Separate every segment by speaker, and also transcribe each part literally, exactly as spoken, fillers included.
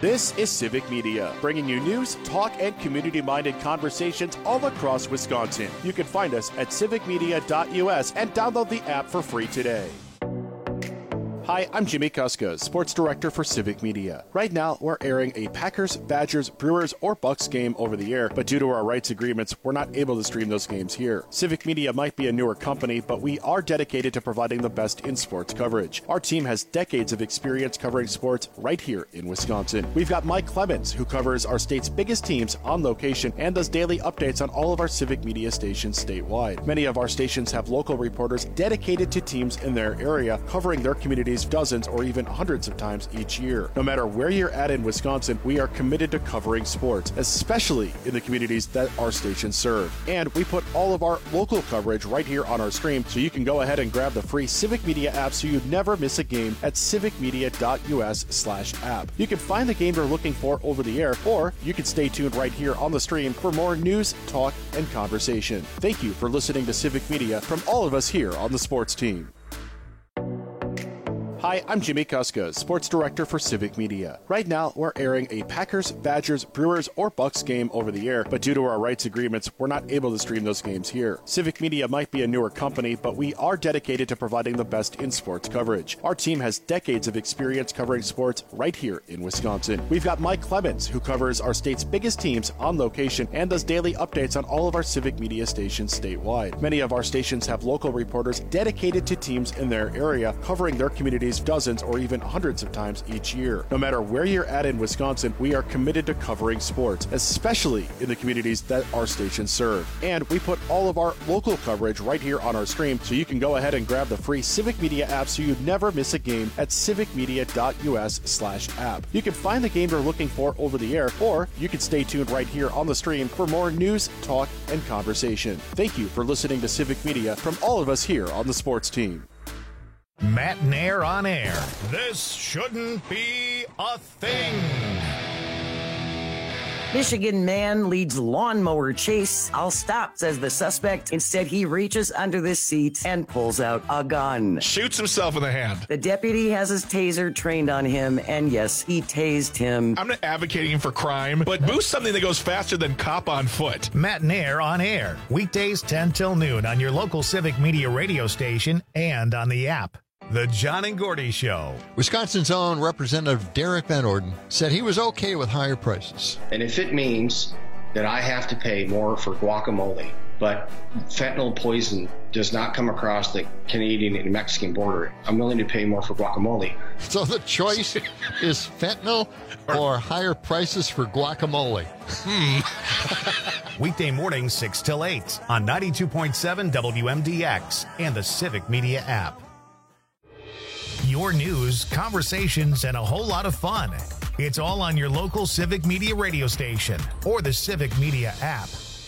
Speaker 1: This is Civic Media, bringing you news, talk, and community-minded conversations all across Wisconsin. You can find us at civic media dot U S and download the app for free today. Hi, I'm Jimmy Kuska, Sports Director for Civic Media. Right now, we're airing a Packers, Badgers, Brewers, or Bucks game over the air, but due to our rights agreements, we're not able to stream those games here. Civic Media might be a newer company, but we are dedicated to providing the best in sports coverage. Our team has decades of experience covering sports right here in Wisconsin. We've got Mike Clemens, who covers our state's biggest teams on location and does daily updates on all of our Civic Media stations statewide. Many of our stations have local reporters dedicated to teams in their area, covering their communities dozens or even hundreds of times each year. No matter where you're at in Wisconsin, we are committed to covering sports, especially in the communities that our stations serve. And we put all of our local coverage right here on our stream, so you can go ahead and grab the free Civic Media app so you never miss a game at civic media dot U S slash app. You can find the game you're looking for over the air, or you can stay tuned right here on the stream for more news, talk, and conversation. Thank you for listening to Civic Media from all of us here on the sports team. Hi, I'm Jimmy Kuska, Sports Director for Civic Media. Right now, we're airing a Packers, Badgers, Brewers, or Bucks game over the air, but due to our rights agreements, we're not able to stream those games here. Civic Media might be a newer company, but we are dedicated to providing the best in sports coverage. Our team has decades of experience covering sports right here in Wisconsin. We've got Mike Clemens, who covers our state's biggest teams on location and does daily updates on all of our Civic Media stations statewide. Many of our stations have local reporters dedicated to teams in their area, covering their communities dozens or even hundreds of times each year. No matter where you're at in Wisconsin, we are committed to covering sports, especially in the communities that our stations serve. And we put all of our local coverage right here on our stream, so you can go ahead and grab the free Civic Media app so you never miss a game at civic media dot U S slash app. You can find the game you're looking for over the air, or you can stay tuned right here on the stream for more news, talk, and conversation. Thank you for listening to Civic Media from all of us here on the sports team.
Speaker 2: Matt Nair on air. This shouldn't be a thing.
Speaker 3: Michigan man leads lawnmower chase. I'll stop, says the suspect. Instead, he reaches under the seat and pulls out a gun.
Speaker 2: Shoots himself in the hand.
Speaker 3: The deputy has his taser trained on him, and yes, he tased him.
Speaker 2: I'm not advocating for crime, but boost something that goes faster than cop on foot. Matt Nair on air. Weekdays ten till noon on your local Civic Media radio station and on the app. The John and Gordy Show.
Speaker 4: Wisconsin's own Representative Derek Van Orden said he was okay with higher prices.
Speaker 5: And if it means that I have to pay more for guacamole, but fentanyl poison does not come across the Canadian and Mexican border, I'm willing to pay more for guacamole.
Speaker 4: So the choice is fentanyl or higher prices for guacamole?
Speaker 2: Hmm. Weekday mornings six till eight on ninety-two point seven W M D X and the Civic Media app. Your news, conversations, and a whole lot of fun. It's all on your local Civic Media radio station or the Civic Media app.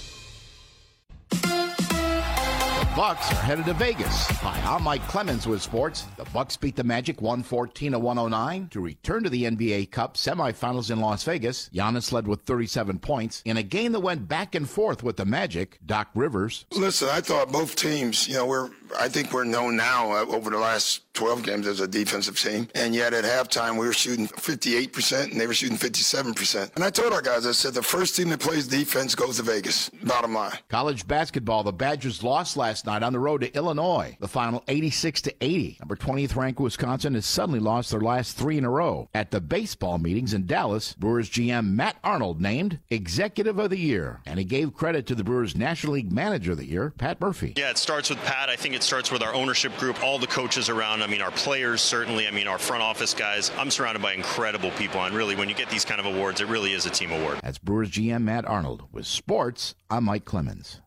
Speaker 6: Bucks are headed to Vegas. Hi, I'm Mike Clemens with sports. The Bucks beat the Magic one fourteen to one oh nine to return to the N B A Cup semifinals in Las Vegas. Giannis led with thirty-seven points in a game that went back and forth with the Magic. Doc Rivers.
Speaker 7: Listen, I thought both teams, you know, we're I think we're known now uh, over the last twelve games as a defensive team. And yet at halftime, we were shooting fifty-eight percent and they were shooting fifty-seven percent. And I told our guys, I said, the first team that plays defense goes to Vegas. Bottom line.
Speaker 6: College basketball, the Badgers lost last night on the road to Illinois. The final eighty-six to eighty. Number twentieth ranked Wisconsin has suddenly lost their last three in a row. At the baseball meetings in Dallas, Brewers G M Matt Arnold named Executive of the Year. And he gave credit to the Brewers National League Manager of the Year, Pat Murphy.
Speaker 8: Yeah, it starts with Pat. I think it starts with our ownership group, all the coaches around. I mean, our players, certainly. I mean, our front office guys. I'm surrounded by incredible people. And really, when you get these kind of awards, it really is a team award.
Speaker 6: That's Brewers G M Matt Arnold. With sports, I'm Mike Clemens.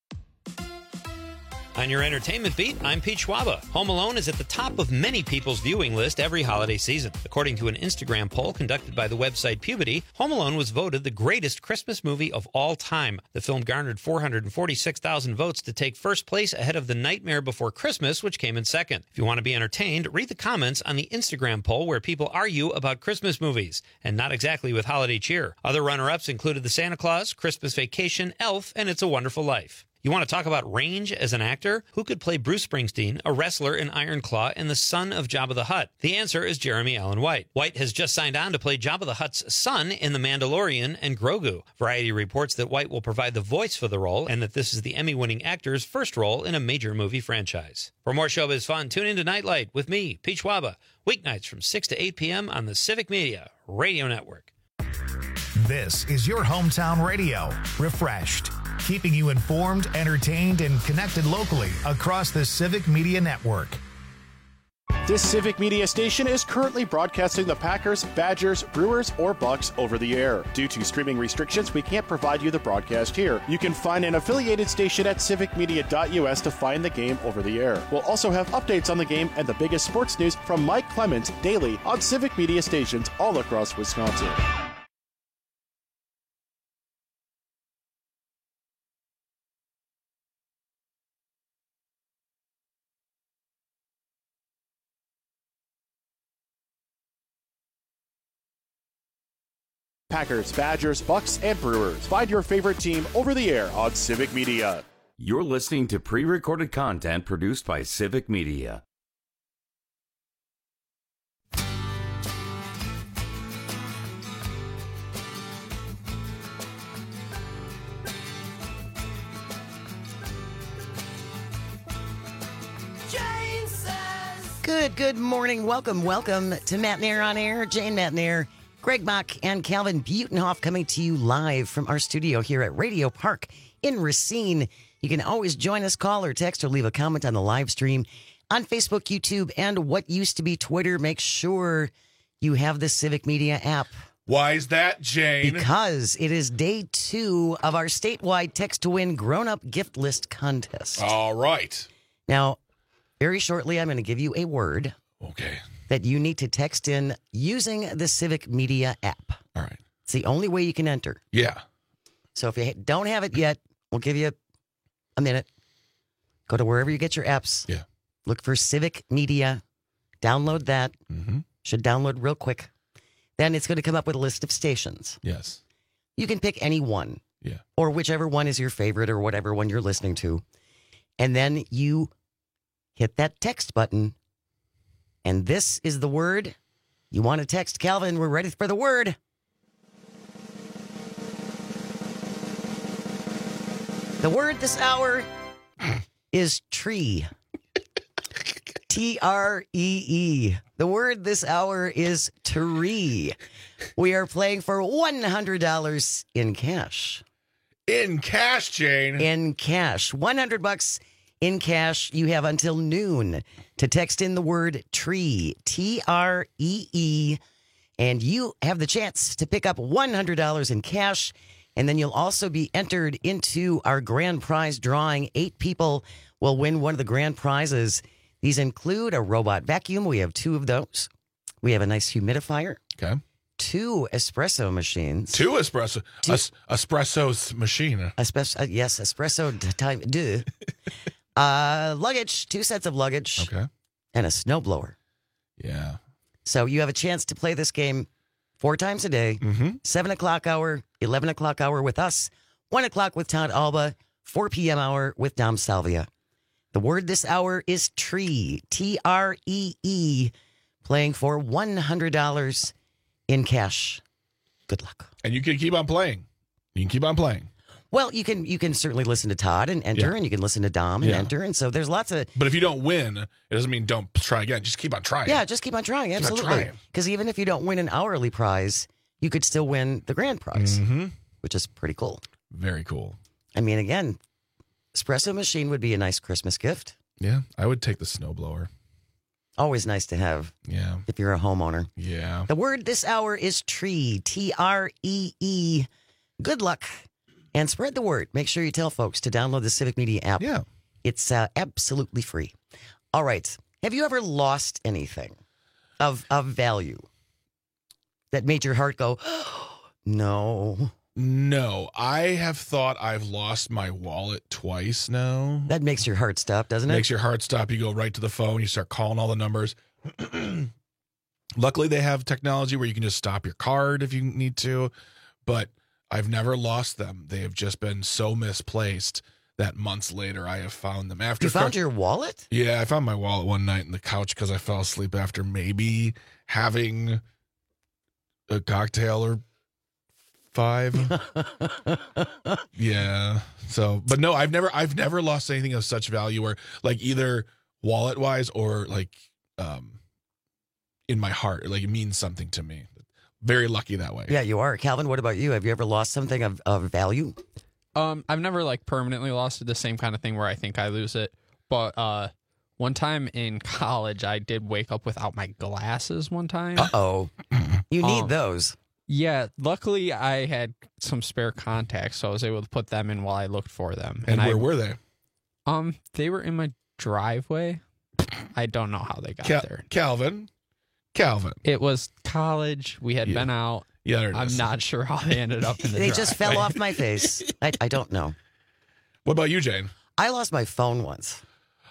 Speaker 9: On your entertainment beat, I'm Pete Schwaba. Home Alone is at the top of many people's viewing list every holiday season. According to an Instagram poll conducted by the website Puberty, Home Alone was voted the greatest Christmas movie of all time. The film garnered four hundred forty-six thousand votes to take first place ahead of The Nightmare Before Christmas, which came in second. If you want to be entertained, read the comments on the Instagram poll where people argue about Christmas movies, and not exactly with holiday cheer. Other runner-ups included The Santa Claus, Christmas Vacation, Elf, and It's a Wonderful Life. You want to talk about range as an actor? Who could play Bruce Springsteen, a wrestler in Iron Claw, and the son of Jabba the Hutt? The answer is Jeremy Allen White. White has just signed on to play Jabba the Hutt's son in The Mandalorian and Grogu. Variety reports that White will provide the voice for the role and that this is the Emmy-winning actor's first role in a major movie franchise. For more showbiz fun, tune in to Nightlight with me, Pete Schwaba, weeknights from six to eight p.m. on the Civic Media Radio Network.
Speaker 2: This is your hometown radio, Refreshed, keeping you informed, entertained, and connected locally across the Civic Media Network.
Speaker 1: This Civic Media station is currently broadcasting the Packers, Badgers, Brewers, or Bucks over the air. Due to streaming restrictions, we can't provide you the broadcast here. You can find an affiliated station at civic media dot u s to find the game over the air. We'll also have updates on the game and the biggest sports news from Mike Clemens daily on Civic Media stations all across Wisconsin. Packers, Badgers, Bucks, and Brewers. Find your favorite team over the air on Civic Media.
Speaker 10: You're listening to pre-recorded content produced by Civic Media.
Speaker 3: Good, good morning. Welcome, welcome to Matt Nair on Air. Jane Matt Nair, Greg Mock, and Calvin Butenhoff coming to you live from our studio here at Radio Park in Racine. You can always join us, call or text or leave a comment on the live stream on Facebook, YouTube, and what used to be Twitter. Make sure you have the Civic Media app.
Speaker 11: Why is that, Jane?
Speaker 3: Because it is day two of our statewide text to win grown-up gift list contest.
Speaker 11: All right.
Speaker 3: Now, very shortly, I'm going to give you a word.
Speaker 11: Okay.
Speaker 3: That you need to text in using the Civic Media app.
Speaker 11: All right.
Speaker 3: It's the only way you can enter.
Speaker 11: Yeah.
Speaker 3: So if you don't have it yet, we'll give you a minute. Go to wherever you get your apps.
Speaker 11: Yeah.
Speaker 3: Look for Civic Media. Download that.
Speaker 11: Mm-hmm.
Speaker 3: Should download real quick. Then it's going to come up with a list of stations.
Speaker 11: Yes.
Speaker 3: You can pick any one.
Speaker 11: Yeah.
Speaker 3: Or whichever one is your favorite or whatever one you're listening to. And then you hit that text button. And this is the word you want to text. Calvin, we're ready for the word. The word this hour is tree. T R E E. The word this hour is tree. We are playing for one hundred dollars in cash.
Speaker 11: In cash, Jane.
Speaker 3: In cash. one hundred bucks in cash. You have until noon to text in the word tree, T R E E, and you have the chance to pick up one hundred dollars in cash, and then you'll also be entered into our grand prize drawing. Eight people will win one of the grand prizes. These include a robot vacuum. We have two of those. We have a nice humidifier.
Speaker 11: Okay.
Speaker 3: Two espresso machines.
Speaker 11: Two espresso. Two. Es- espresso's machine.
Speaker 3: Espresso, uh, yes, espresso time. Duh. Uh, luggage, two sets of luggage.
Speaker 11: Okay.
Speaker 3: And a snowblower.
Speaker 11: Yeah.
Speaker 3: So you have a chance to play this game four times a day.
Speaker 11: Mm-hmm.
Speaker 3: seven o'clock hour, eleven o'clock hour with us, one o'clock with Todd Alba, four p.m. hour with Dom Salvia. The word this hour is tree, T R E E, playing for one hundred dollars in cash. Good luck.
Speaker 11: And you can keep on playing. You can keep on playing.
Speaker 3: Well, you can you can certainly listen to Todd and enter,
Speaker 11: Yeah.
Speaker 3: and you can listen to Dom and
Speaker 11: Yeah.
Speaker 3: enter, and so there's lots of...
Speaker 11: But if you don't win, it doesn't mean don't try again. Just keep on trying.
Speaker 3: Yeah, just keep on trying,
Speaker 11: Keep on
Speaker 3: absolutely.
Speaker 11: trying.
Speaker 3: Because even if you don't win an hourly prize, you could still win the grand prize,
Speaker 11: Mm-hmm.
Speaker 3: which is pretty cool.
Speaker 11: Very cool.
Speaker 3: I mean, again, espresso machine would be a nice Christmas gift.
Speaker 11: Yeah, I would take the snowblower.
Speaker 3: Always nice to have
Speaker 11: Yeah.
Speaker 3: if you're a homeowner.
Speaker 11: Yeah.
Speaker 3: The word this hour is tree, T R E E. Good luck. And spread the word. Make sure you tell folks to download the Civic Media app.
Speaker 11: Yeah.
Speaker 3: It's uh, absolutely free. All right. Have you ever lost anything of of value that made your heart go, oh, no?
Speaker 11: No, I have thought I've lost my wallet twice now.
Speaker 3: That makes your heart stop, doesn't it?
Speaker 11: Makes your heart stop. You go right to the phone. You start calling all the numbers. Luckily, they have technology where you can just stop your card if you need to. But I've never lost them. They have just been so misplaced that months later I have found them. After
Speaker 3: You found
Speaker 11: co-
Speaker 3: your wallet?
Speaker 11: Yeah, I found my wallet one night in the couch because I fell asleep after maybe having a cocktail or five. Yeah. So, but no, I've never, I've never lost anything of such value, where like either wallet wise or like um, in my heart, like it means something to me. Very lucky that way.
Speaker 3: Yeah, you are. Calvin, what about you? Have you ever lost something of, of value?
Speaker 12: Um, I've never like permanently lost it, the same kind of thing where I think I lose it. But uh, one time in college, I did wake up without my glasses one time.
Speaker 3: Uh-oh. You need
Speaker 12: Um,
Speaker 3: those.
Speaker 12: Yeah, luckily I had some spare contacts, so I was able to put them in while I looked for them.
Speaker 11: And, where
Speaker 12: I,
Speaker 11: were they?
Speaker 12: Um, they were in my driveway. I don't know how they got
Speaker 11: Cal-
Speaker 12: there.
Speaker 11: Calvin. Calvin.
Speaker 12: It was college. We had
Speaker 11: Yeah.
Speaker 12: been out.
Speaker 11: Yeah, there it
Speaker 12: I'm
Speaker 11: is.
Speaker 12: not sure how they ended up in the
Speaker 3: They just
Speaker 12: driveway.
Speaker 3: fell off my face. I, I don't know.
Speaker 11: What about you, Jane?
Speaker 3: I lost my phone once.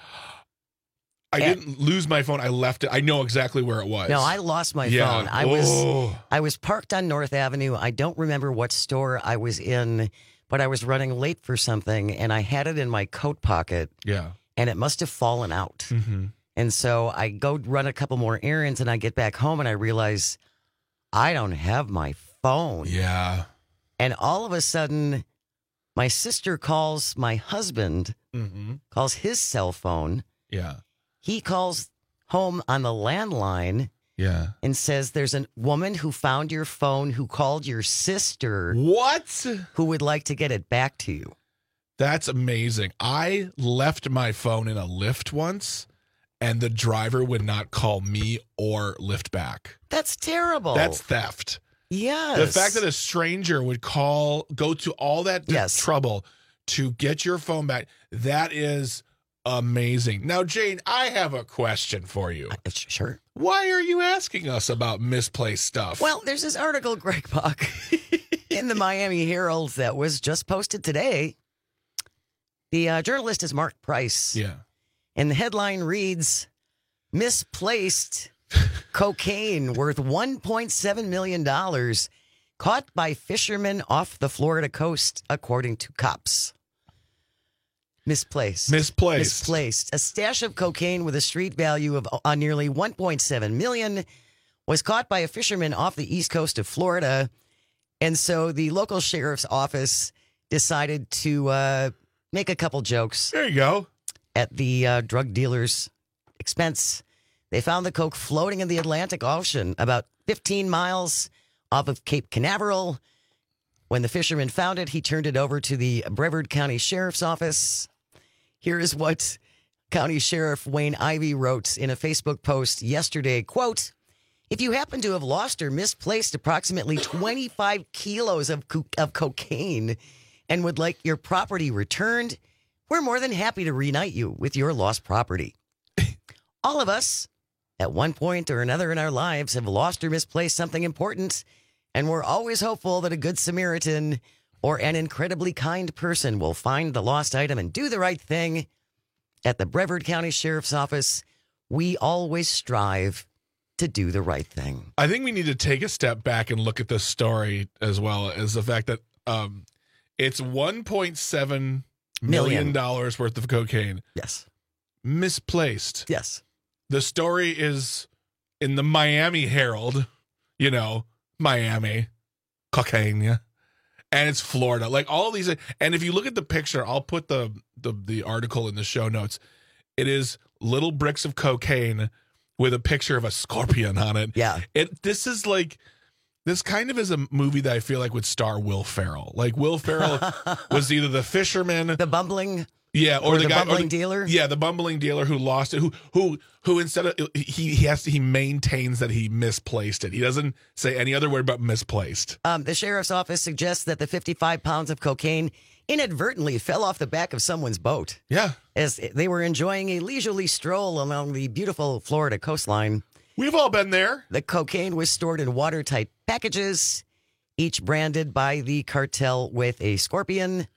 Speaker 11: I
Speaker 3: And-
Speaker 11: didn't lose my phone. I left it. I know exactly where it was.
Speaker 3: No, I lost my
Speaker 11: Yeah.
Speaker 3: phone. I was
Speaker 11: Oh.
Speaker 3: I was parked on North Avenue. I don't remember what store I was in, but I was running late for something, and I had it in my coat pocket,
Speaker 11: Yeah.
Speaker 3: and it must have fallen out.
Speaker 11: Mm-hmm.
Speaker 3: And so I go run a couple more errands, and I get back home, and I realize I don't have my phone.
Speaker 11: Yeah.
Speaker 3: And all of a sudden, my sister calls my husband,
Speaker 11: Mm-hmm.
Speaker 3: calls his cell phone.
Speaker 11: Yeah.
Speaker 3: He calls home on the landline
Speaker 11: Yeah.
Speaker 3: and says there's a woman who found your phone who called your sister
Speaker 11: What?
Speaker 3: who would like to get it back to you.
Speaker 11: That's amazing. I left my phone in a Lyft once, and the driver would not call me or Lyft back.
Speaker 3: That's terrible.
Speaker 11: That's theft.
Speaker 3: yes.
Speaker 11: The fact that a stranger would call, go to all that
Speaker 3: Yes.
Speaker 11: trouble to get your phone back, that is amazing. Now, Jane, I have a question for you.
Speaker 3: Uh, Sure.
Speaker 11: Why are you asking us about misplaced stuff?
Speaker 3: Well, there's this article, Greg Buck, in the Miami Herald that was just posted today. The uh, journalist is Mark Price.
Speaker 11: yeah.
Speaker 3: And the headline reads, misplaced cocaine worth one point seven million dollars caught by fishermen off the Florida coast, according to cops. Misplaced.
Speaker 11: Misplaced.
Speaker 3: Misplaced. A stash of cocaine with a street value of uh, nearly one point seven million dollars was caught by a fisherman off the east coast of Florida. And so the local sheriff's office decided to uh, make a couple jokes.
Speaker 11: There you go.
Speaker 3: At the uh, drug dealer's expense. They found the coke floating in the Atlantic Ocean about fifteen miles off of Cape Canaveral. When the fisherman found it, he turned it over to the Brevard County Sheriff's Office. Here is what County Sheriff Wayne Ivey wrote in a Facebook post yesterday, quote, if you happen to have lost or misplaced approximately twenty-five kilos of, co- of cocaine and would like your property returned, we're more than happy to reunite you with your lost property. All of us, at one point or another in our lives, have lost or misplaced something important, and we're always hopeful that a good Samaritan or an incredibly kind person will find the lost item and do the right thing. At the Brevard County Sheriff's Office, we always strive to do the right thing.
Speaker 11: I think we need to take a step back and look at this story as well as the fact that um, it's one point seven million dollars worth of cocaine.
Speaker 3: Yes.
Speaker 11: Misplaced.
Speaker 3: Yes.
Speaker 11: The story is in the Miami Herald, you know, Miami, cocaine, yeah. And it's Florida. Like all these, and if you look at the picture, I'll put the, the the article in the show notes. It is little bricks of cocaine with a picture of a scorpion on it.
Speaker 3: Yeah.
Speaker 11: It this is like this kind of is a movie that I feel like would star Will Ferrell. Like Will Ferrell was either the fisherman,
Speaker 3: the bumbling,
Speaker 11: yeah, or,
Speaker 3: or
Speaker 11: the,
Speaker 3: the
Speaker 11: guy,
Speaker 3: bumbling
Speaker 11: or the,
Speaker 3: dealer.
Speaker 11: Yeah, the bumbling dealer who lost it. Who who who instead of he he has to, he maintains that he misplaced it. He doesn't say any other word but misplaced.
Speaker 3: Um, the sheriff's office suggests that the fifty-five pounds of cocaine inadvertently fell off the back of someone's boat.
Speaker 11: Yeah.
Speaker 3: As they were enjoying a leisurely stroll along the beautiful Florida coastline.
Speaker 11: We've all been there.
Speaker 3: The cocaine was stored in watertight packages, each branded by the cartel with a scorpion.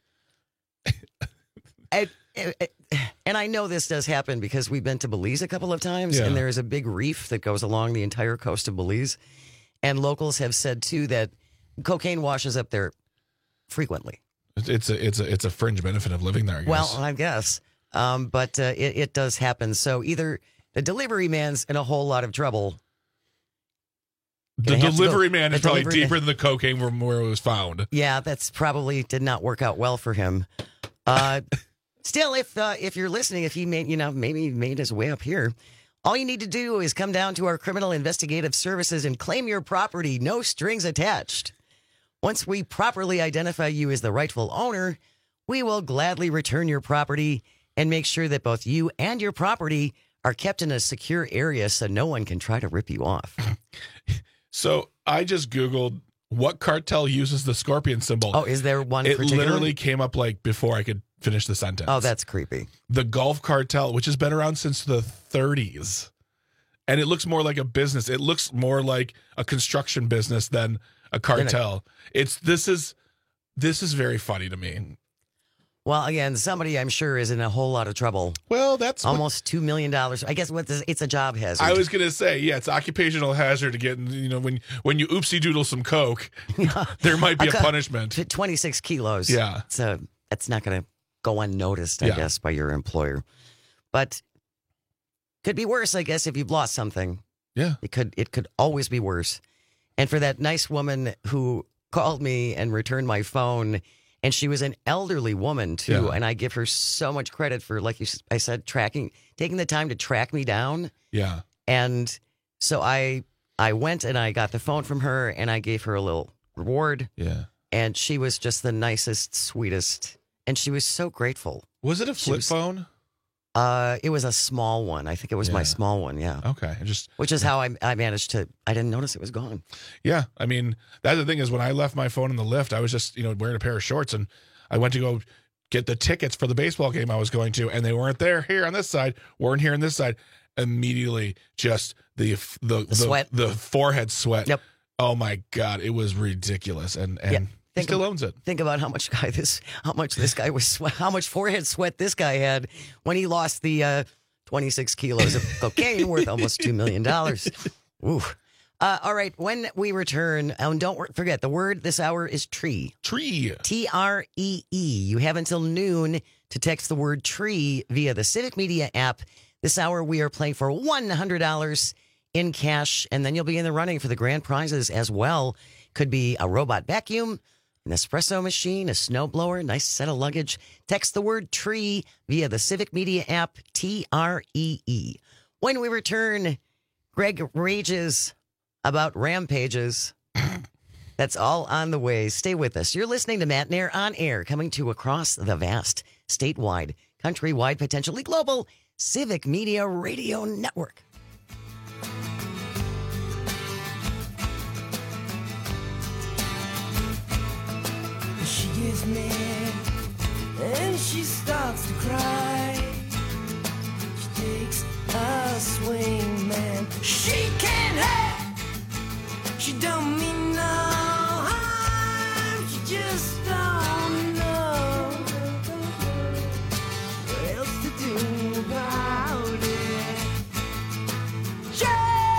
Speaker 3: and, and I know this does happen because we've been to Belize a couple of times,
Speaker 11: Yeah.
Speaker 3: and there is a big reef that goes along the entire coast of Belize. And locals have said, too, that cocaine washes up there frequently.
Speaker 11: It's a it's a it's a fringe benefit of living there, I guess.
Speaker 3: Well, I guess. Um, but uh, it, it does happen. So either the delivery man's in a whole lot of trouble.
Speaker 11: The delivery go, man is probably deeper
Speaker 3: man.
Speaker 11: than the cocaine where, where it was found.
Speaker 3: Yeah, that's probably did not work out well for him. Uh, still, if uh, if you're listening, if he made, you know, maybe he made his way up here, all you need to do is come down to our criminal investigative services and claim your property, no strings attached. Once we properly identify you as the rightful owner, we will gladly return your property and make sure that both you and your property are kept in a secure area so no one can try to rip you off.
Speaker 11: So I just Googled what cartel uses the scorpion symbol.
Speaker 3: Oh, is there one
Speaker 11: It
Speaker 3: particular?
Speaker 11: literally came up like before I could finish the sentence.
Speaker 3: Oh, that's creepy.
Speaker 11: The Gulf Cartel, which has been around since the thirties. And it looks more like a business. It looks more like a construction business than a cartel. It's this is this is very funny to me.
Speaker 3: Well, again, somebody I'm sure is in a whole lot of trouble.
Speaker 11: Well, that's
Speaker 3: almost two million dollars. I guess what this, it's a job hazard.
Speaker 11: I was going to say, yeah, it's occupational hazard to get, you know, when when you oopsie doodle some coke, there might be a, a punishment.
Speaker 3: twenty-six kilos.
Speaker 11: Yeah.
Speaker 3: So that's not going to go unnoticed, I
Speaker 11: Yeah.
Speaker 3: guess, by your employer. But could be worse, I guess, if you've lost something.
Speaker 11: Yeah.
Speaker 3: It could it could always be worse. And for that nice woman who called me and returned my phone, and she was an elderly woman, too.
Speaker 11: Yeah.
Speaker 3: And I give her so much credit for, like you, I said, tracking, taking the time to track me down.
Speaker 11: Yeah.
Speaker 3: And so I I went and I got the phone from her and I gave her a little reward.
Speaker 11: Yeah.
Speaker 3: And she was just the nicest, sweetest. And she was so grateful.
Speaker 11: Was it a
Speaker 3: She
Speaker 11: flip
Speaker 3: was-
Speaker 11: phone?
Speaker 3: Uh, it was a small one. I think it was
Speaker 11: Yeah.
Speaker 3: my small one. Yeah.
Speaker 11: Okay. I just
Speaker 3: Which is how I, I managed to, I didn't notice it was gone.
Speaker 11: Yeah, I mean, that's the thing is when I left my phone in the lift, I was just, you know, wearing a pair of shorts and I went to go get the tickets for the baseball game I was going to, and they weren't there here on this side, weren't here on this side. Immediately, just the the the,
Speaker 3: sweat.
Speaker 11: the forehead sweat.
Speaker 3: Yep.
Speaker 11: Oh my God, it was ridiculous, and and
Speaker 3: Yeah.
Speaker 11: he
Speaker 3: Think
Speaker 11: still
Speaker 3: of-
Speaker 11: owns it.
Speaker 3: Think about how much guy this, how much this guy was, swe- how much forehead sweat this guy had when he lost the uh, twenty-six kilos of cocaine worth almost two million dollars. Ooh. Uh, all right. When we return, and don't wor- forget, the word this hour is tree.
Speaker 11: Tree.
Speaker 3: T R E E. You have until noon to text the word tree via the Civic Media app. This hour, we are playing for one hundred dollars in cash, and then you'll be in the running for the grand prizes as well. Could be a robot vacuum, an espresso machine, a snowblower, nice set of luggage. Text the word tree via the Civic Media app, T R E E. When we return, Greg rages about rampages. That's all on the way. Stay with us. You're listening to Matt Nair on air, coming to across the vast, statewide, countrywide, potentially global Civic Media Radio Network.
Speaker 13: She gets mad and she starts to cry. She takes a swing, man. She can't help. She don't mean no harm. She just don't know what else to do about it. Jane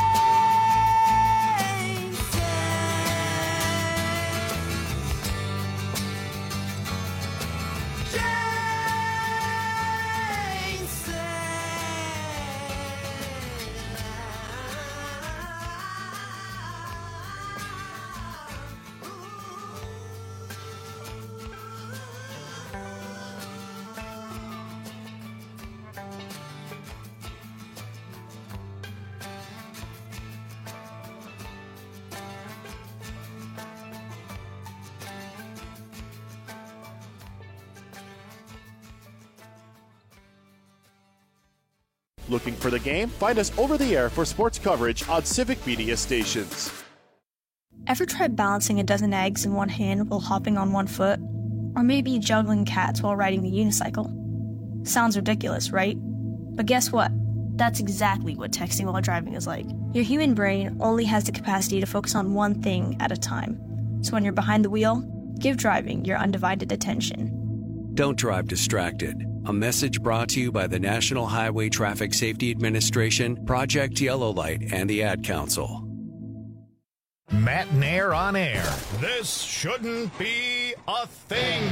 Speaker 1: Looking for the game? Find us over the air for sports coverage on Civic Media stations.
Speaker 14: Ever tried balancing a dozen eggs in one hand while hopping on one foot? Or maybe juggling cats while riding a unicycle? Sounds ridiculous, right? But guess what? That's exactly what texting while driving is like. Your human brain only has the capacity to focus on one thing at a time. So when you're behind the wheel, give driving your undivided attention.
Speaker 15: Don't drive distracted. A message brought to you by the National Highway Traffic Safety Administration, Project Yellow Light, and the Ad Council.
Speaker 2: Matt Nair on air. This shouldn't be a thing.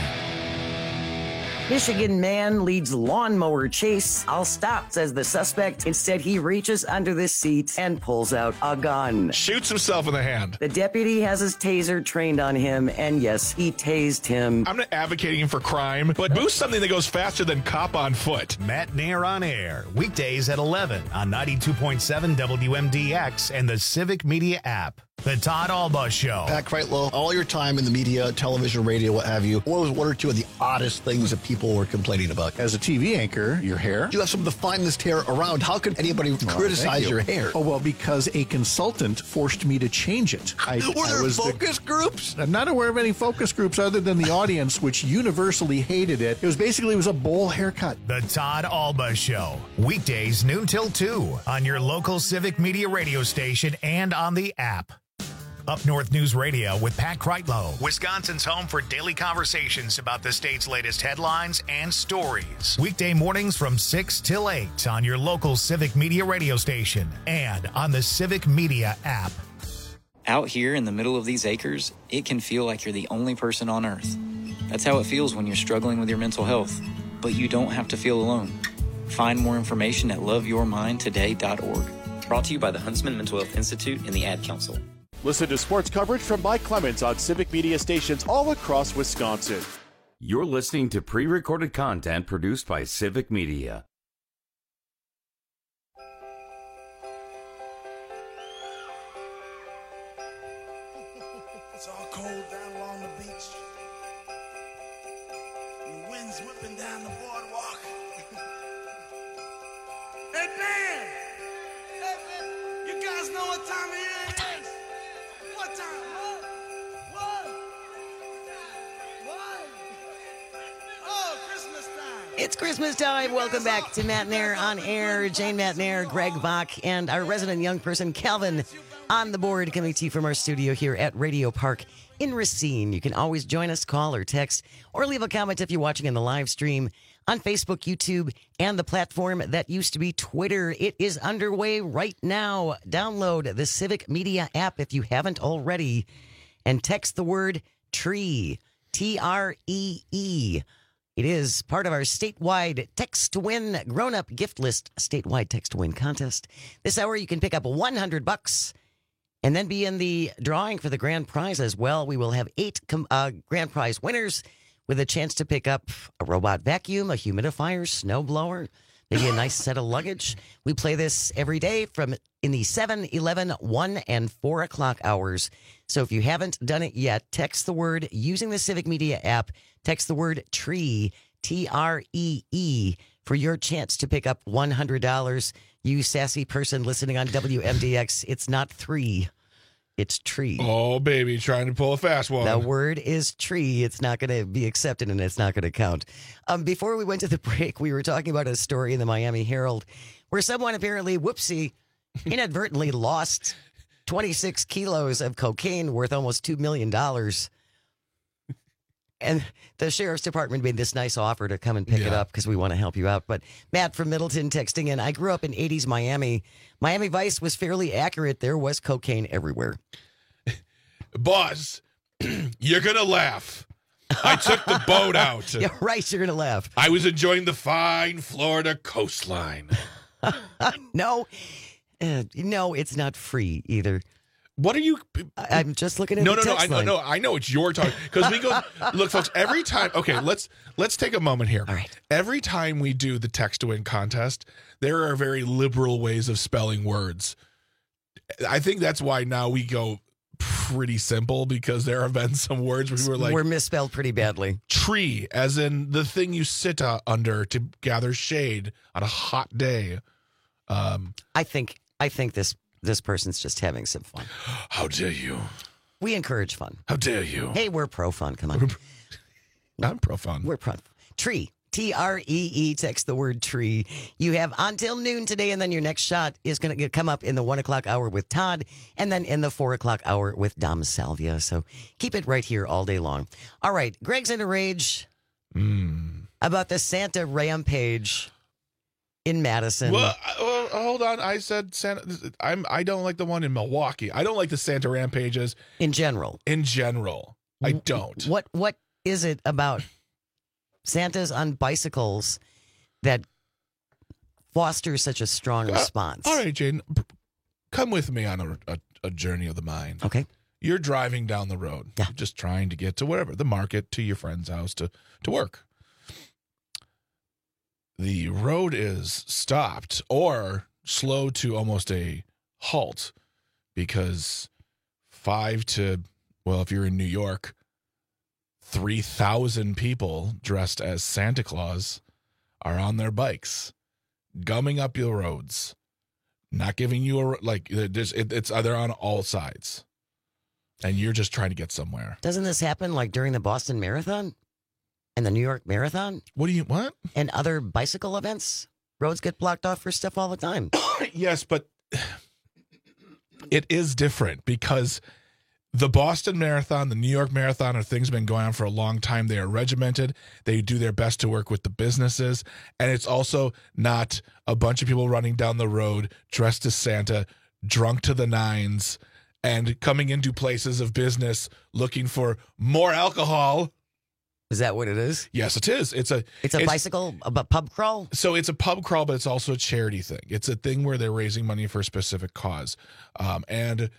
Speaker 3: Michigan man leads lawnmower chase. I'll stop, says the suspect. Instead, he reaches under the seat and pulls out a gun.
Speaker 11: Shoots himself in the hand.
Speaker 3: The deputy has his taser trained on him, and yes, he tased him.
Speaker 11: I'm not advocating for crime, but boost something that goes faster than cop on foot.
Speaker 2: Matt Nair on air, weekdays at eleven on ninety-two point seven W M D X and the Civic Media app. The Todd Alba Show.
Speaker 16: Pat Kreitlow, all your time in the media, television, radio, what have you, what was one or two of the oddest things that people were complaining about?
Speaker 17: As a T V anchor, your hair.
Speaker 16: You have some of the finest hair around. How could anybody well, criticize you. your hair?
Speaker 17: Oh, well, because a consultant forced me to change it. I,
Speaker 16: were there
Speaker 17: I was
Speaker 16: focus
Speaker 17: the,
Speaker 16: groups?
Speaker 17: I'm not aware of any focus groups other than the audience, which universally hated it. It was basically, it was a bowl haircut.
Speaker 2: The Todd Alba Show. Weekdays noon till two on your local Civic Media radio station and on the app. Up North News Radio with Pat Kreitlow, Wisconsin's home for daily conversations about the state's latest headlines and stories. Weekday mornings from six till eight on your local Civic Media radio station and on the Civic Media app.
Speaker 18: Out here in the middle of these acres, it can feel like you're the only person on earth. That's how it feels when you're struggling with your mental health. But you don't have to feel alone. Find more information at love your mind today dot org. Brought to you by the Huntsman Mental Health Institute and the Ad Council.
Speaker 1: Listen to sports coverage from Mike Clemens on Civic Media stations all across Wisconsin.
Speaker 10: You're listening to pre-recorded content produced by Civic Media.
Speaker 13: It's all cold down along the beach. And the wind's whipping down the boardwalk. Hey, man! Hey, man! You guys know what time it is? What time? What? What? What? Oh, Christmas time.
Speaker 3: It's Christmas time. Welcome back to Matt Nair on air. Jane Matt Nair, Greg Bach, and our resident young person, Calvin, on the board, coming to you from our studio here at Radio Park in Racine. You can always join us, call or text, or leave a comment if you're watching in the live stream on Facebook, YouTube, and the platform that used to be Twitter. It is underway right now. Download the Civic Media app if you haven't already, and text the word TREE, T R E E. It is part of our statewide Text to Win grown-up gift list statewide Text to Win contest. This hour, you can pick up one hundred bucks and then be in the drawing for the grand prize as well. We will have eight com- uh, grand prize winners with a chance to pick up a robot vacuum, a humidifier, snowblower, maybe a nice set of luggage. We play this every day from in the seven, eleven, one, and four o'clock hours. So if you haven't done it yet, text the word using the Civic Media app. Text the word TREE, T R E E, for your chance to pick up one hundred dollars. You sassy person listening on W M D X, it's not three. It's tree.
Speaker 11: Oh, baby, trying to pull a fast one.
Speaker 3: The word is tree. It's not going to be accepted and it's not going to count. Um, before we went to the break, we were talking about a story in the Miami Herald where someone apparently, whoopsie, inadvertently lost twenty-six kilos of cocaine worth almost two million dollars. And the sheriff's department made this nice offer to come and pick yeah. it up because we want to help you out. But Matt from Middleton texting in, I grew up in eighties Miami. Miami Vice was fairly accurate. There was cocaine everywhere.
Speaker 11: Boss, you're going to laugh. I took the boat out.
Speaker 3: Yeah, right. You're going to laugh.
Speaker 11: I was enjoying the fine Florida coastline.
Speaker 3: no, uh, no, it's not free either.
Speaker 11: What are you?
Speaker 3: I'm just looking at
Speaker 11: no,
Speaker 3: the
Speaker 11: no,
Speaker 3: text
Speaker 11: no. I
Speaker 3: line.
Speaker 11: know, no. I know it's your time because we go. Look, folks. Every time, okay. Let's let's take a moment here.
Speaker 3: All right.
Speaker 11: Every time we do the text to win contest, there are very liberal ways of spelling words. I think that's why now we go pretty simple because there have been some words where we were like
Speaker 3: we're misspelled pretty badly.
Speaker 11: Tree, as in the thing you sit uh, under to gather shade on a hot day. Um,
Speaker 3: I think. I think this. This person's just having some fun.
Speaker 11: How dare you?
Speaker 3: We encourage fun.
Speaker 11: How dare you?
Speaker 3: Hey, we're pro fun. Come on.
Speaker 11: I'm pro fun.
Speaker 3: We're pro. Tree. T R E E. Text the word tree. You have until noon today, and then your next shot is going to come up in the one o'clock hour with Todd, and then in the four o'clock hour with Dom Salvia. So keep it right here all day long. All right. Greg's in a rage
Speaker 11: mm.
Speaker 3: about the Santa rampage in Madison.
Speaker 11: Well, well, hold on. I said Santa. I'm. I don't like the one in Milwaukee. I don't like the Santa rampages
Speaker 3: in general.
Speaker 11: In general, I don't.
Speaker 3: What What is it about Santas on bicycles that fosters such a strong response?
Speaker 11: Uh, all right, Jaden, come with me on a, a, a journey of the mind.
Speaker 3: Okay.
Speaker 11: You're driving down the road,
Speaker 3: yeah.
Speaker 11: just trying to get to wherever, the market, to your friend's house, to, to work. The road is stopped or slowed to almost a halt because five to, well, if you're in New York, three thousand people dressed as Santa Claus are on their bikes, gumming up your roads, not giving you a, like, there's, it, it's, they're on all sides. And you're just trying to get somewhere.
Speaker 3: Doesn't this happen like during the Boston Marathon and the New York Marathon?
Speaker 11: What do you, what?
Speaker 3: And other bicycle events? Roads get blocked off for stuff all the time.
Speaker 11: Yes, but it is different because the Boston Marathon, the New York Marathon are things been going on for a long time. They are regimented. They do their best to work with the businesses. And it's also not a bunch of people running down the road dressed as Santa, drunk to the nines, and coming into places of business looking for more alcohol.
Speaker 3: Is that what it is?
Speaker 11: Yes, it is. It's a
Speaker 3: it's a it's, bicycle, a pub crawl.
Speaker 11: So it's a pub crawl, but it's also a charity thing. It's a thing where they're raising money for a specific cause, um, and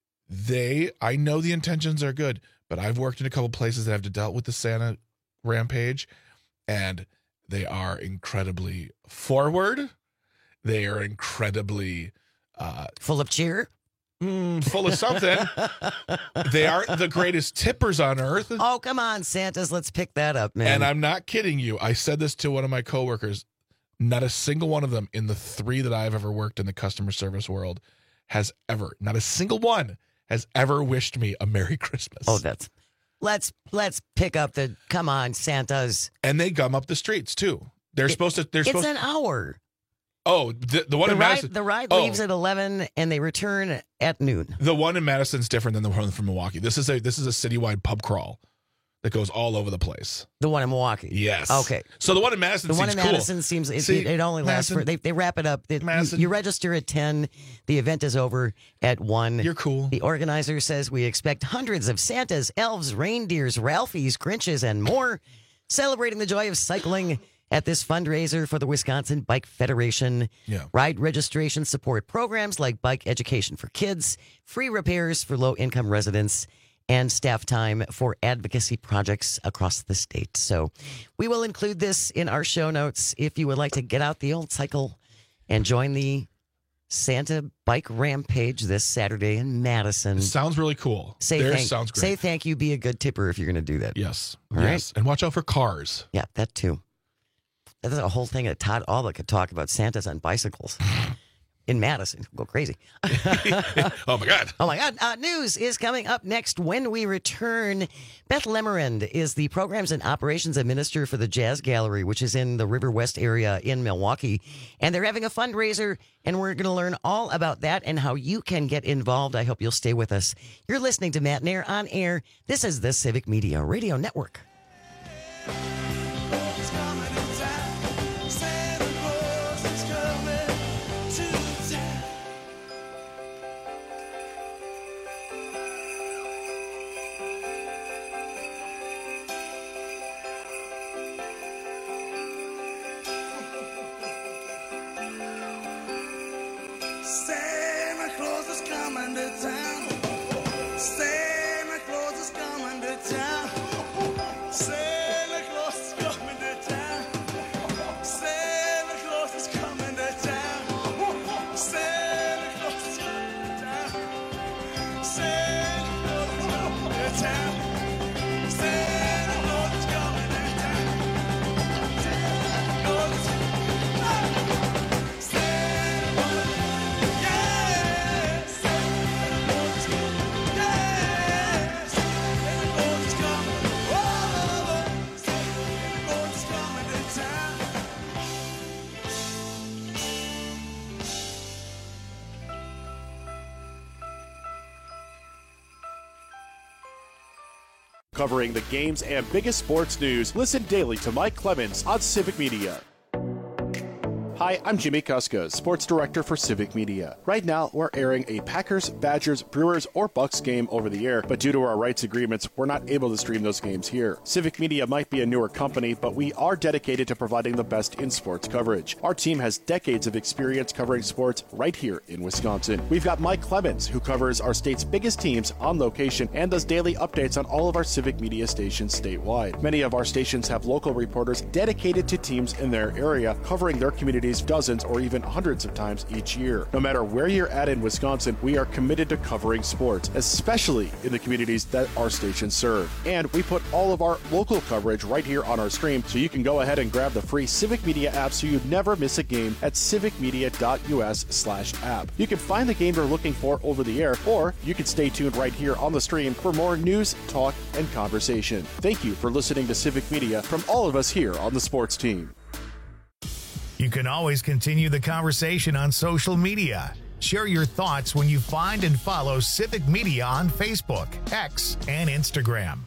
Speaker 11: they. I know the intentions are good, but I've worked in a couple places that have dealt with the Santa rampage, and they are incredibly forward. They are incredibly uh,
Speaker 3: full of cheer.
Speaker 11: Mm, full of something. They aren't the greatest tippers on earth.
Speaker 3: Oh, come on, Santas. Let's pick that up, man.
Speaker 11: And I'm not kidding you. I said this to one of my coworkers. Not a single one of them in the three that I've ever worked in the customer service world has ever, not a single one has ever wished me a Merry Christmas.
Speaker 3: Oh, that's, let's, let's pick up the, come on, Santas.
Speaker 11: And they gum up the streets too. They're it, supposed to, they're
Speaker 3: it's
Speaker 11: supposed
Speaker 3: an hour.
Speaker 11: Oh, the, the one
Speaker 3: the
Speaker 11: in
Speaker 3: ride,
Speaker 11: Madison.
Speaker 3: The ride
Speaker 11: oh.
Speaker 3: leaves at eleven and they return at noon.
Speaker 11: The one in Madison's different than the one from Milwaukee. This is a this is a citywide pub crawl that goes all over the place.
Speaker 3: The one in Milwaukee.
Speaker 11: Yes.
Speaker 3: Okay.
Speaker 11: So the one in Madison
Speaker 3: the
Speaker 11: seems
Speaker 3: one in
Speaker 11: cool.
Speaker 3: Madison seems it,
Speaker 11: See,
Speaker 3: it only lasts
Speaker 11: Madison,
Speaker 3: for they they wrap it up. It, you, you register at ten. The event is over at one.
Speaker 11: You're cool.
Speaker 3: The organizer says we expect hundreds of Santas, elves, reindeers, Ralphies, Grinches, and more celebrating the joy of cycling at this fundraiser for the Wisconsin Bike Federation.
Speaker 11: Yeah.
Speaker 3: Ride registration support programs like bike education for kids, free repairs for low-income residents, and staff time for advocacy projects across the state. So we will include this in our show notes if you would like to get out the old cycle and join the Santa Bike Rampage this Saturday in Madison.
Speaker 11: It sounds really cool.
Speaker 3: Say
Speaker 11: Theirs
Speaker 3: thank,
Speaker 11: sounds great.
Speaker 3: Say thank you, be a good tipper if you're going to do that.
Speaker 11: Yes.
Speaker 3: All
Speaker 11: yes.
Speaker 3: right?
Speaker 11: And watch out for cars.
Speaker 3: Yeah, that too. That's a whole thing that Todd Alba could talk about Santas on bicycles in Madison. Go crazy.
Speaker 11: Oh, my God.
Speaker 3: Oh, my God. Uh, news is coming up next when we return. Beth Lemerend is the Programs and Operations Administrator for the Jazz Gallery, which is in the River West area in Milwaukee. And they're having a fundraiser, and we're going to learn all about that and how you can get involved. I hope you'll stay with us. You're listening to Matt Nair on air. This is the Civic Media Radio Network.
Speaker 13: Santa Claus is coming to town. Santa Claus is coming to town. Santa Claus is coming to town. Santa Claus is coming to town. Santa Claus is coming to town. Santa Claus is coming to town. Santa Claus is coming to town. Santa Claus is
Speaker 1: Covering the games and biggest sports news, listen daily to Mike Clemens on Civic Media. Hi, I'm Jimmy Kuska, Sports Director for Civic Media. Right now, we're airing a Packers, Badgers, Brewers, or Bucks game over the air, but due to our rights agreements, we're not able to stream those games here. Civic Media might be a newer company, but we are dedicated to providing the best in sports coverage. Our team has decades of experience covering sports right here in Wisconsin. We've got Mike Clemens, who covers our state's biggest teams on location and does daily updates on all of our Civic Media stations statewide. Many of our stations have local reporters dedicated to teams in their area, covering their communities dozens or even hundreds of times each year. No matter where you're at in Wisconsin, we are committed to covering sports, especially in the communities that our stations serve. And we put all of our local coverage right here on our stream, so you can go ahead and grab the free Civic Media app so you never miss a game at civicmedia.us slash app. You can find the game you're looking for over the air, or you can stay tuned right here on the stream for more news, talk, and conversation. Thank you for listening to Civic Media from all of us here on the sports team.
Speaker 2: You can always continue the conversation on social media. Share your thoughts when you find and follow Civic Media on Facebook, X, and Instagram.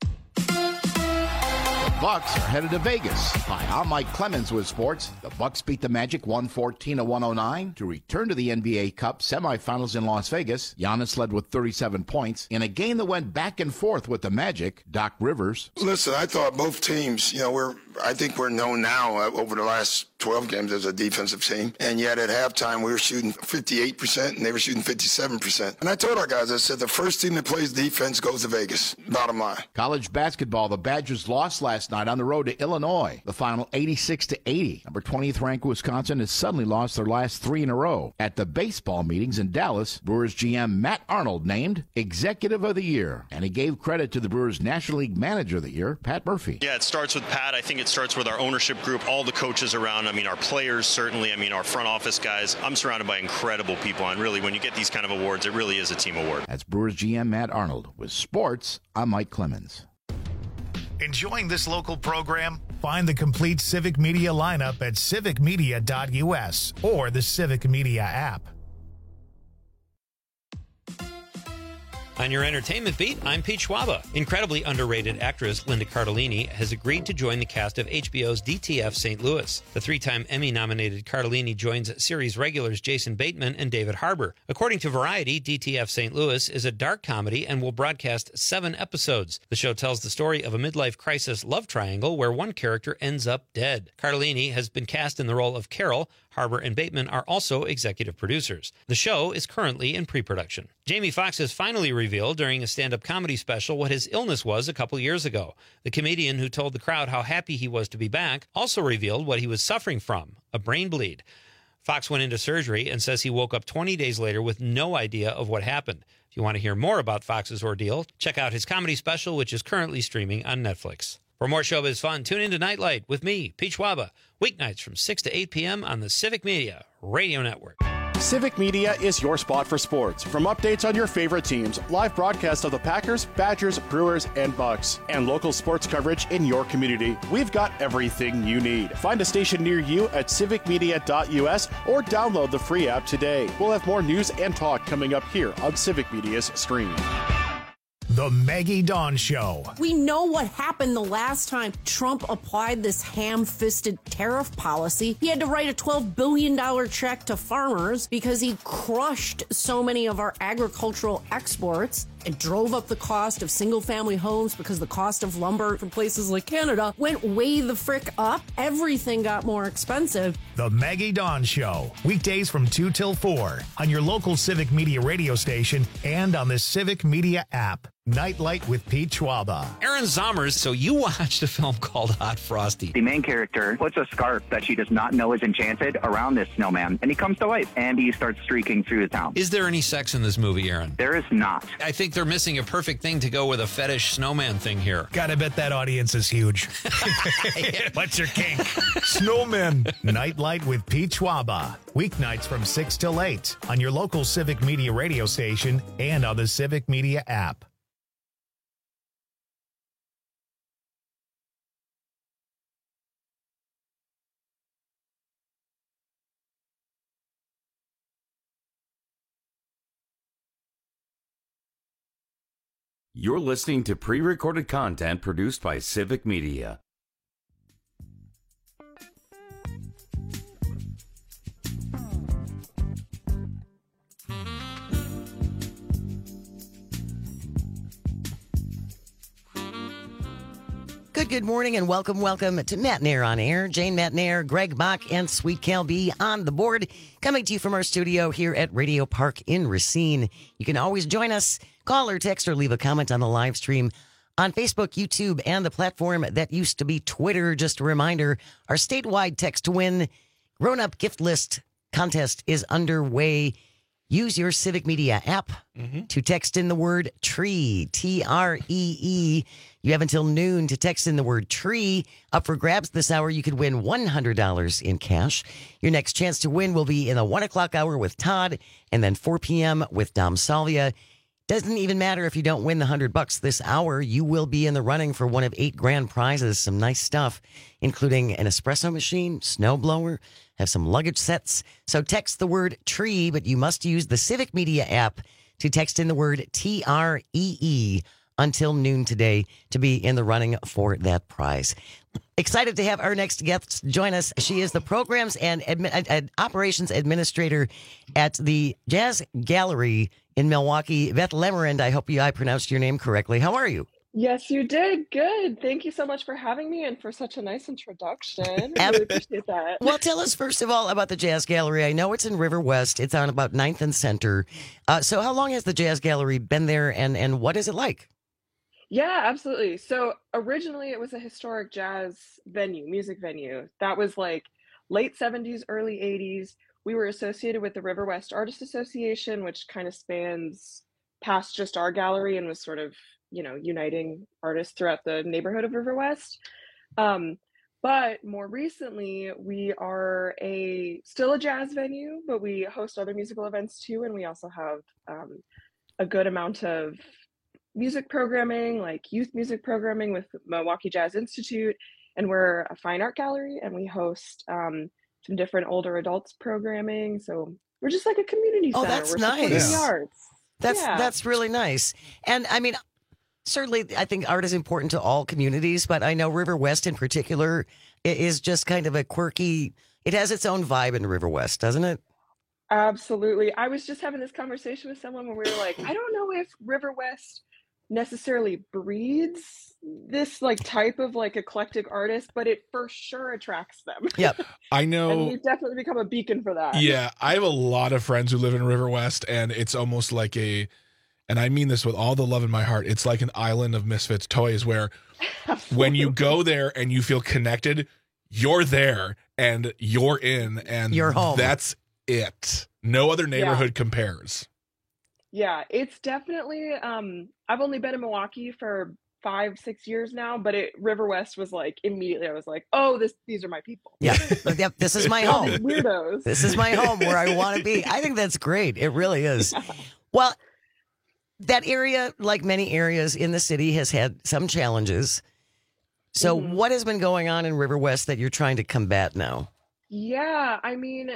Speaker 6: The Bucks are headed to Vegas. Hi, I'm Mike Clemens with sports. The Bucks beat the Magic one fourteen to one oh nine to return to the N B A Cup semifinals in Las Vegas. Giannis led with thirty-seven points in a game that went back and forth with the Magic. Doc Rivers.
Speaker 7: Listen, I thought both teams, you know, we're, I think we're known now uh, over the last twelve games as a defensive team. And yet at halftime, we were shooting fifty-eight percent and they were shooting fifty-seven percent. And I told our guys, I said, the first team that plays defense goes to Vegas. Bottom line.
Speaker 6: College basketball, the Badgers lost last night on the road to Illinois. The final eighty-six to eighty. Number twentieth ranked Wisconsin has suddenly lost their last three in a row. At the baseball meetings in Dallas, Brewers G M Matt Arnold named Executive of the Year. And he gave credit to the Brewers National League Manager of the Year, Pat Murphy.
Speaker 8: Yeah, it starts with Pat. I think it starts with our ownership group, all the coaches around. I mean, our players, certainly. I mean, our front office guys. I'm surrounded by incredible people. And really, when you get these kind of awards, it really is a team award.
Speaker 6: That's Brewers G M Matt Arnold. With sports, I'm Mike Clemens.
Speaker 2: Enjoying this local program? Find the complete Civic Media lineup at civic media dot u s or the Civic Media app.
Speaker 9: On your entertainment beat, I'm Pete Schwaba. Incredibly underrated actress Linda Cardellini has agreed to join the cast of H B O's D T F Saint Louis. The three-time Emmy-nominated Cardellini joins series regulars Jason Bateman and David Harbour. According to Variety, D T F Saint Louis is a dark comedy and will broadcast seven episodes. The show tells the story of a midlife crisis love triangle where one character ends up dead. Cardellini has been cast in the role of Carol. Harbour and Bateman are also executive producers. The show is currently in pre-production. Jamie Foxx has finally revealed during a stand-up comedy special what his illness was a couple years ago. The comedian, who told the crowd how happy he was to be back, also revealed what he was suffering from, a brain bleed. Fox went into surgery and says he woke up twenty days later with no idea of what happened. If you want to hear more about Fox's ordeal, check out his comedy special, which is currently streaming on Netflix. For more showbiz fun, tune in to Nightlight with me, Pete Schwaba, weeknights from six to eight p.m. on the Civic Media Radio Network.
Speaker 1: Civic Media is your spot for sports. From updates on your favorite teams, live broadcasts of the Packers, Badgers, Brewers, and Bucks, and local sports coverage in your community, we've got everything you need. Find a station near you at civic media dot u s or download the free app today. We'll have more news and talk coming up here on Civic Media's stream.
Speaker 2: The Maggie Dawn Show.
Speaker 19: We know what happened the last time Trump applied this ham-fisted tariff policy. He had to write a twelve billion dollars check to farmers because he crushed so many of our agricultural exports and drove up the cost of single-family homes because the cost of lumber from places like Canada went way the frick up. Everything got more expensive.
Speaker 2: The Maggie Dawn Show. Weekdays from two till four on your local Civic Media radio station and on the Civic Media app. Nightlight with Pete Schwaba.
Speaker 9: Aaron Zommers, so you watched a film called Hot Frosty.
Speaker 20: The main character puts a scarf that she does not know is enchanted around this snowman, and he comes to life, and he starts streaking through the town.
Speaker 9: Is there any sex in this movie, Aaron?
Speaker 20: There is not.
Speaker 9: I think they're missing a perfect thing to go with a fetish snowman thing here.
Speaker 2: Gotta bet that audience is huge. What's your kink? Snowmen. Nightlight with Pete Schwaba. Weeknights from six till eight on your local Civic Media radio station and on the Civic Media app.
Speaker 10: You're listening to pre-recorded content produced by Civic Media.
Speaker 3: Good, good morning and welcome, welcome to Matt Nair on Air. Jane Matt Nair, Greg Bach, and Sweet Cal B on the board. Coming to you from our studio here at Radio Park in Racine. You can always join us, call or text or leave a comment on the live stream on Facebook, YouTube, and the platform that used to be Twitter. Just a reminder, our statewide text to win grown-up gift list contest is underway. Use your Civic Media app mm-hmm. to text in the word tree, T R E E. You have until noon to text in the word tree. Up for grabs this hour, you could win one hundred dollars in cash. Your next chance to win will be in the one o'clock hour with Todd, and then four p.m. with Dom Salvia. Doesn't even matter if you don't win the one hundred bucks this hour. You will be in the running for one of eight grand prizes. Some nice stuff, including an espresso machine, snowblower, have some luggage sets. So text the word tree, but you must use the Civic Media app to text in the word T R E E until noon today to be in the running for that prize. Excited to have our next guest join us. She is the programs and admi- uh, operations administrator at the Jazz Gallery in Milwaukee. Beth Lemerand, I hope you, I pronounced your name correctly. How are you?
Speaker 21: Yes, you did. Good. Thank you so much for having me and for such a nice introduction. I really appreciate that.
Speaker 3: Well, tell us first of all about the Jazz Gallery. I know it's in River West. It's on about ninth and Center. Uh, so how long has the Jazz Gallery been there, and, and what is it like?
Speaker 21: Yeah, absolutely. So originally it was a historic jazz venue, music venue. That was like late seventies, early eighties. We were associated with the River West Artist Association, which kind of spans past just our gallery and was sort of, you know, uniting artists throughout the neighborhood of River West. Um, but more recently, we are a still a jazz venue, but we host other musical events too. And we also have um, a good amount of music programming, like youth music programming with Milwaukee Jazz Institute. And we're a fine art gallery, and we host um, some different older adults programming. So we're just like a community
Speaker 3: oh,
Speaker 21: center.
Speaker 3: That's
Speaker 21: we're
Speaker 3: nice.
Speaker 21: The arts.
Speaker 3: That's
Speaker 21: yeah.
Speaker 3: that's really nice. And I mean, certainly, I think art is important to all communities, but I know River West in particular is just kind of a quirky, it has its own vibe in River West, doesn't it?
Speaker 21: Absolutely. I was just having this conversation with someone where we were like, I don't know if River West necessarily breeds this like type of like eclectic artist, but it for sure attracts them.
Speaker 3: Yep.
Speaker 11: I know.
Speaker 21: And we've definitely become a beacon for that.
Speaker 11: Yeah. I have a lot of friends who live in River West, and it's almost like a, and I mean this with all the love in my heart, it's like an island of misfits toys where when you go there and you feel connected, you're there and you're in and
Speaker 3: you're home.
Speaker 11: That's it. No other neighborhood yeah. compares.
Speaker 21: Yeah, it's definitely, um, I've only been in Milwaukee for five, six years now, but it River West was like, immediately I was like, oh, this, these are my people.
Speaker 3: Yeah, yep, this is my home.
Speaker 21: Weirdos.
Speaker 3: This is my home where I want to be. I think that's great. It really is. Yeah. Well, that area, like many areas in the city, has had some challenges. So mm-hmm. what has been going on in River West that you're trying to combat now?
Speaker 21: Yeah, I mean,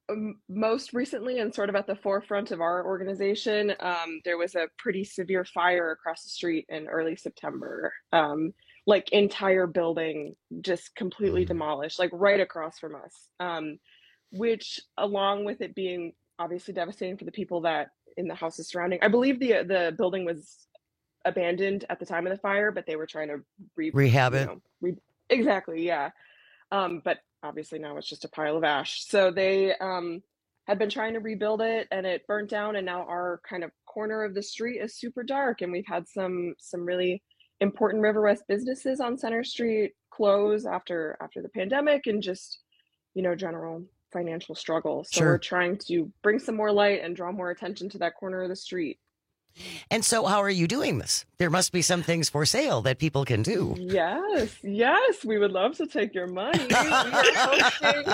Speaker 21: most recently and sort of at the forefront of our organization, um, there was a pretty severe fire across the street in early September. Um, like entire building just completely demolished, like right across from us, um, which along with it being obviously devastating for the people that in the houses surrounding, I believe the the building was abandoned at the time of the fire, but they were trying to re-
Speaker 3: rehab it.
Speaker 21: Know, re- exactly, yeah. Um, but obviously now it's just a pile of ash. So they um, had been trying to rebuild it, and it burnt down, and now our kind of corner of the street is super dark, and we've had some some really important River West businesses on Center Street close after after the pandemic and just, you know, general financial struggle. So
Speaker 3: sure.
Speaker 21: we're trying to bring some more light and draw more attention to that corner of the street.
Speaker 3: And so how are you doing this? There must be some things for sale that people can do.
Speaker 21: Yes, yes. We would love to take your money. We are hosting,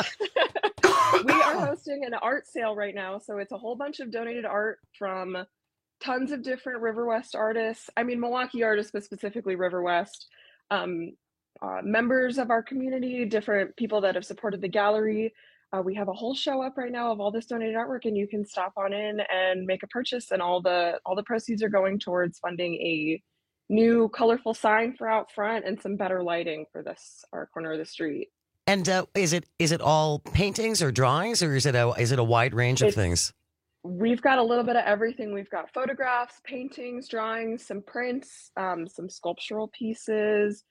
Speaker 21: we are hosting an art sale right now. So it's a whole bunch of donated art from tons of different River West artists. I mean, Milwaukee artists, but specifically River West. Um, uh, members of our community, different people that have supported the gallery. Uh, we have a whole show up right now of all this donated artwork, and you can stop on in and make a purchase, and all the all the proceeds are going towards funding a new colorful sign for out front and some better lighting for this our corner of the street.
Speaker 3: And uh, is it is it all paintings or drawings, or is it a is it a wide range of
Speaker 21: it's,
Speaker 3: things?
Speaker 21: We've got a little bit of everything. We've got photographs, paintings, drawings, some prints, um, some sculptural pieces.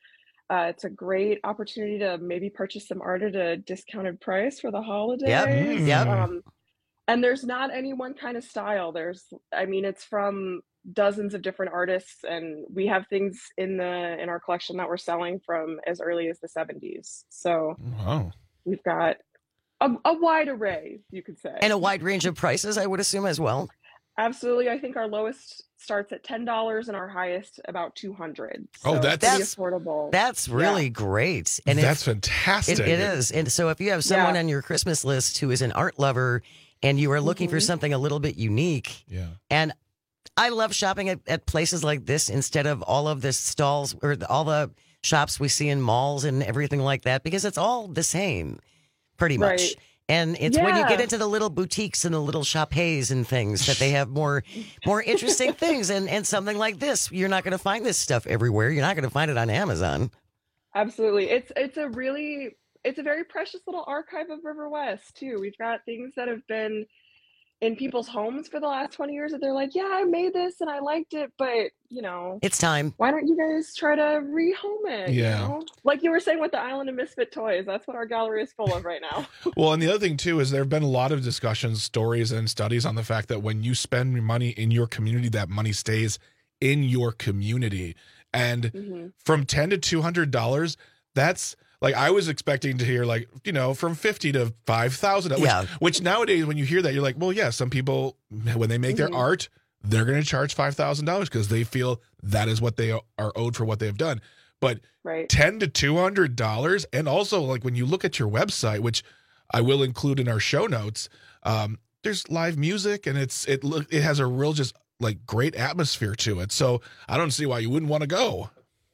Speaker 21: Uh, it's a great opportunity to maybe purchase some art at a discounted price for the holidays.
Speaker 3: Yep, mm, yep.
Speaker 21: Um, and there's not any one kind of style. There's, I mean, it's from dozens of different artists, and we have things in the in our collection that we're selling from as early as the seventies. So
Speaker 11: wow.
Speaker 21: we've got a, a wide array, you could say,
Speaker 3: And a wide range of prices, I would assume, as well.
Speaker 21: Absolutely. I think our lowest starts at ten dollars and our highest about two hundred
Speaker 11: Oh,
Speaker 21: So
Speaker 11: that's-
Speaker 21: pretty
Speaker 3: That's-
Speaker 21: affordable.
Speaker 3: That's really
Speaker 21: Yeah.
Speaker 3: great. And
Speaker 11: That's
Speaker 3: if-
Speaker 11: fantastic.
Speaker 3: It, it is. And so if you have someone
Speaker 21: Yeah.
Speaker 3: on your Christmas list who is an art lover and you are looking for
Speaker 21: Mhm.
Speaker 3: something a little bit unique,
Speaker 11: Yeah.
Speaker 3: and I love shopping at, at places like this instead of all of the stalls or the- all the shops we see in malls and everything like that, because it's all the same, pretty much.
Speaker 21: Right.
Speaker 3: And it's when you get
Speaker 21: Yeah.
Speaker 3: into the little boutiques and the little shoppes and things that they have more more interesting things. And, and something like this, you're not going to find this stuff everywhere. You're not going to find it on Amazon.
Speaker 21: Absolutely. It's it's a really it's a very precious little archive of River West too. We've got things that have been in people's homes for the last twenty years that they're like, yeah, I made this and I liked it, but you know,
Speaker 3: It's time.
Speaker 21: why don't you guys try to rehome it? you
Speaker 11: Yeah.
Speaker 21: know? Like you were saying with the Island of Misfit Toys, that's what our gallery is full of right now.
Speaker 11: Well, and the other thing too is there have been a lot of discussions, stories, and studies on the fact that when you spend money in your community, that money stays in your community. And
Speaker 21: Mhm.
Speaker 11: from ten to two hundred dollars, that's like I was expecting to hear like you know from fifty to five thousand. Which,
Speaker 3: Yeah.
Speaker 11: which nowadays when you hear that, you're like, well, yeah, some people when they make
Speaker 21: Mhm.
Speaker 11: their art, they're going to charge five thousand dollars because they feel that is what they are owed for what they have done. But
Speaker 21: Right.
Speaker 11: ten to two hundred dollars, and also like when you look at your website, which I will include in our show notes, um, there's live music and it's it look it has a real just like great atmosphere to it. So I don't see why you wouldn't want to go.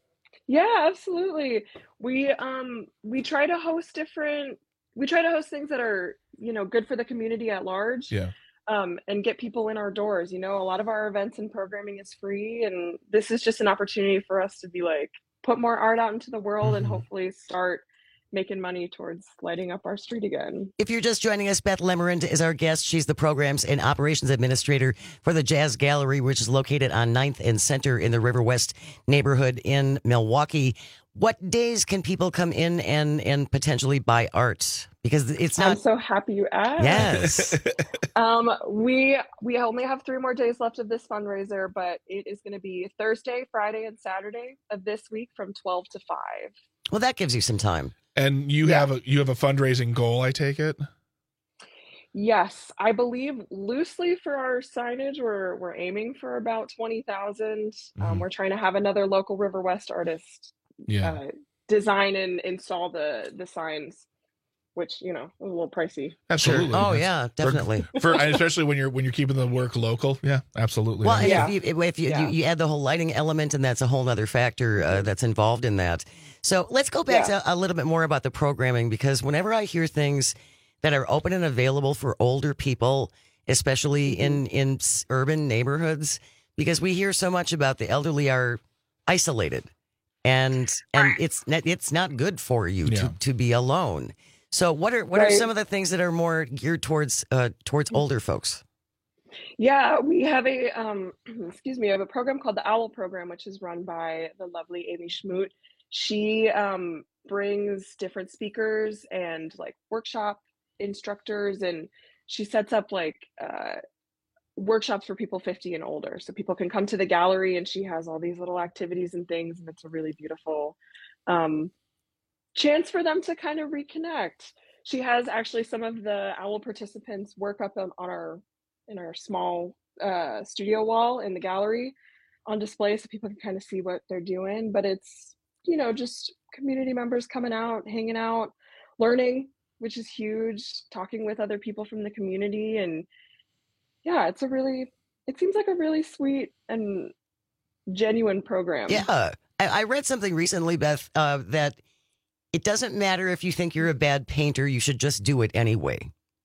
Speaker 21: Yeah, absolutely. We um we try to host different we try to host things that are, you know, good for the community at large.
Speaker 11: Yeah.
Speaker 21: Um, and get people in our doors. You know, a lot of our events and programming is free, and this is just an opportunity for us to be like put more art out into the world and
Speaker 11: Mhm.
Speaker 21: hopefully start making money towards lighting up our street again.
Speaker 3: If you're just joining us, Beth Lemerand is our guest. She's the Programs and Operations Administrator for the Jazz Gallery, which is located on ninth and Center in the River West neighborhood in Milwaukee. What days can people come in and, and potentially buy art? Because it's
Speaker 21: I'm
Speaker 3: not...
Speaker 21: so happy you asked.
Speaker 3: Yes.
Speaker 21: Um, we we only have three more days left of this fundraiser, but it is going to be Thursday, Friday, and Saturday of this week from twelve to five.
Speaker 3: Well, that gives you some time.
Speaker 11: And you have a you have a fundraising goal, I take it?
Speaker 21: Yes, I believe loosely for our signage, we're we're aiming for about twenty thousand. Um,
Speaker 11: Mhm.
Speaker 21: we're trying to have another local River West artist
Speaker 11: Yeah.
Speaker 21: uh, design and install the the signs, which you know is a little pricey.
Speaker 11: Absolutely.
Speaker 3: Oh,
Speaker 11: That's-
Speaker 3: yeah,
Speaker 11: for-
Speaker 3: definitely.
Speaker 11: For, and especially when you're when you're keeping the work local. Yeah, absolutely.
Speaker 3: Well, and
Speaker 21: Yeah.
Speaker 3: if, you, if you,
Speaker 21: Yeah.
Speaker 3: you, you add the whole lighting element, and that's a whole other factor uh, that's involved in that. So let's go back
Speaker 21: Yeah.
Speaker 3: to a little bit more about the programming, because whenever I hear things that are open and available for older people, especially in, in s- urban neighborhoods, because we hear so much about the elderly are isolated, and and it's not, it's not good for you
Speaker 11: Yeah.
Speaker 3: to, to be alone. So what are what are
Speaker 21: Right.
Speaker 3: some of the things that are more geared towards uh, towards older folks?
Speaker 21: Yeah, we have a um, excuse me, we have a program called the OWL program, which is run by the lovely Amy Schmoot. She um, brings different speakers and like workshop instructors, and she sets up like uh, workshops for people fifty and older, so people can come to the gallery, and she has all these little activities and things, and it's a really beautiful um, chance for them to kind of reconnect. She has actually some of the OWL participants work up on, on our in our small uh, studio wall in the gallery on display, so people can kind of see what they're doing. But it's, you know, just community members coming out, hanging out, learning, which is huge, talking with other people from the community. And yeah, it's a really, it seems like a really sweet and genuine program.
Speaker 3: Yeah. I, I read something recently, Beth, uh, that it doesn't matter if you think you're a bad painter, you should just do it anyway.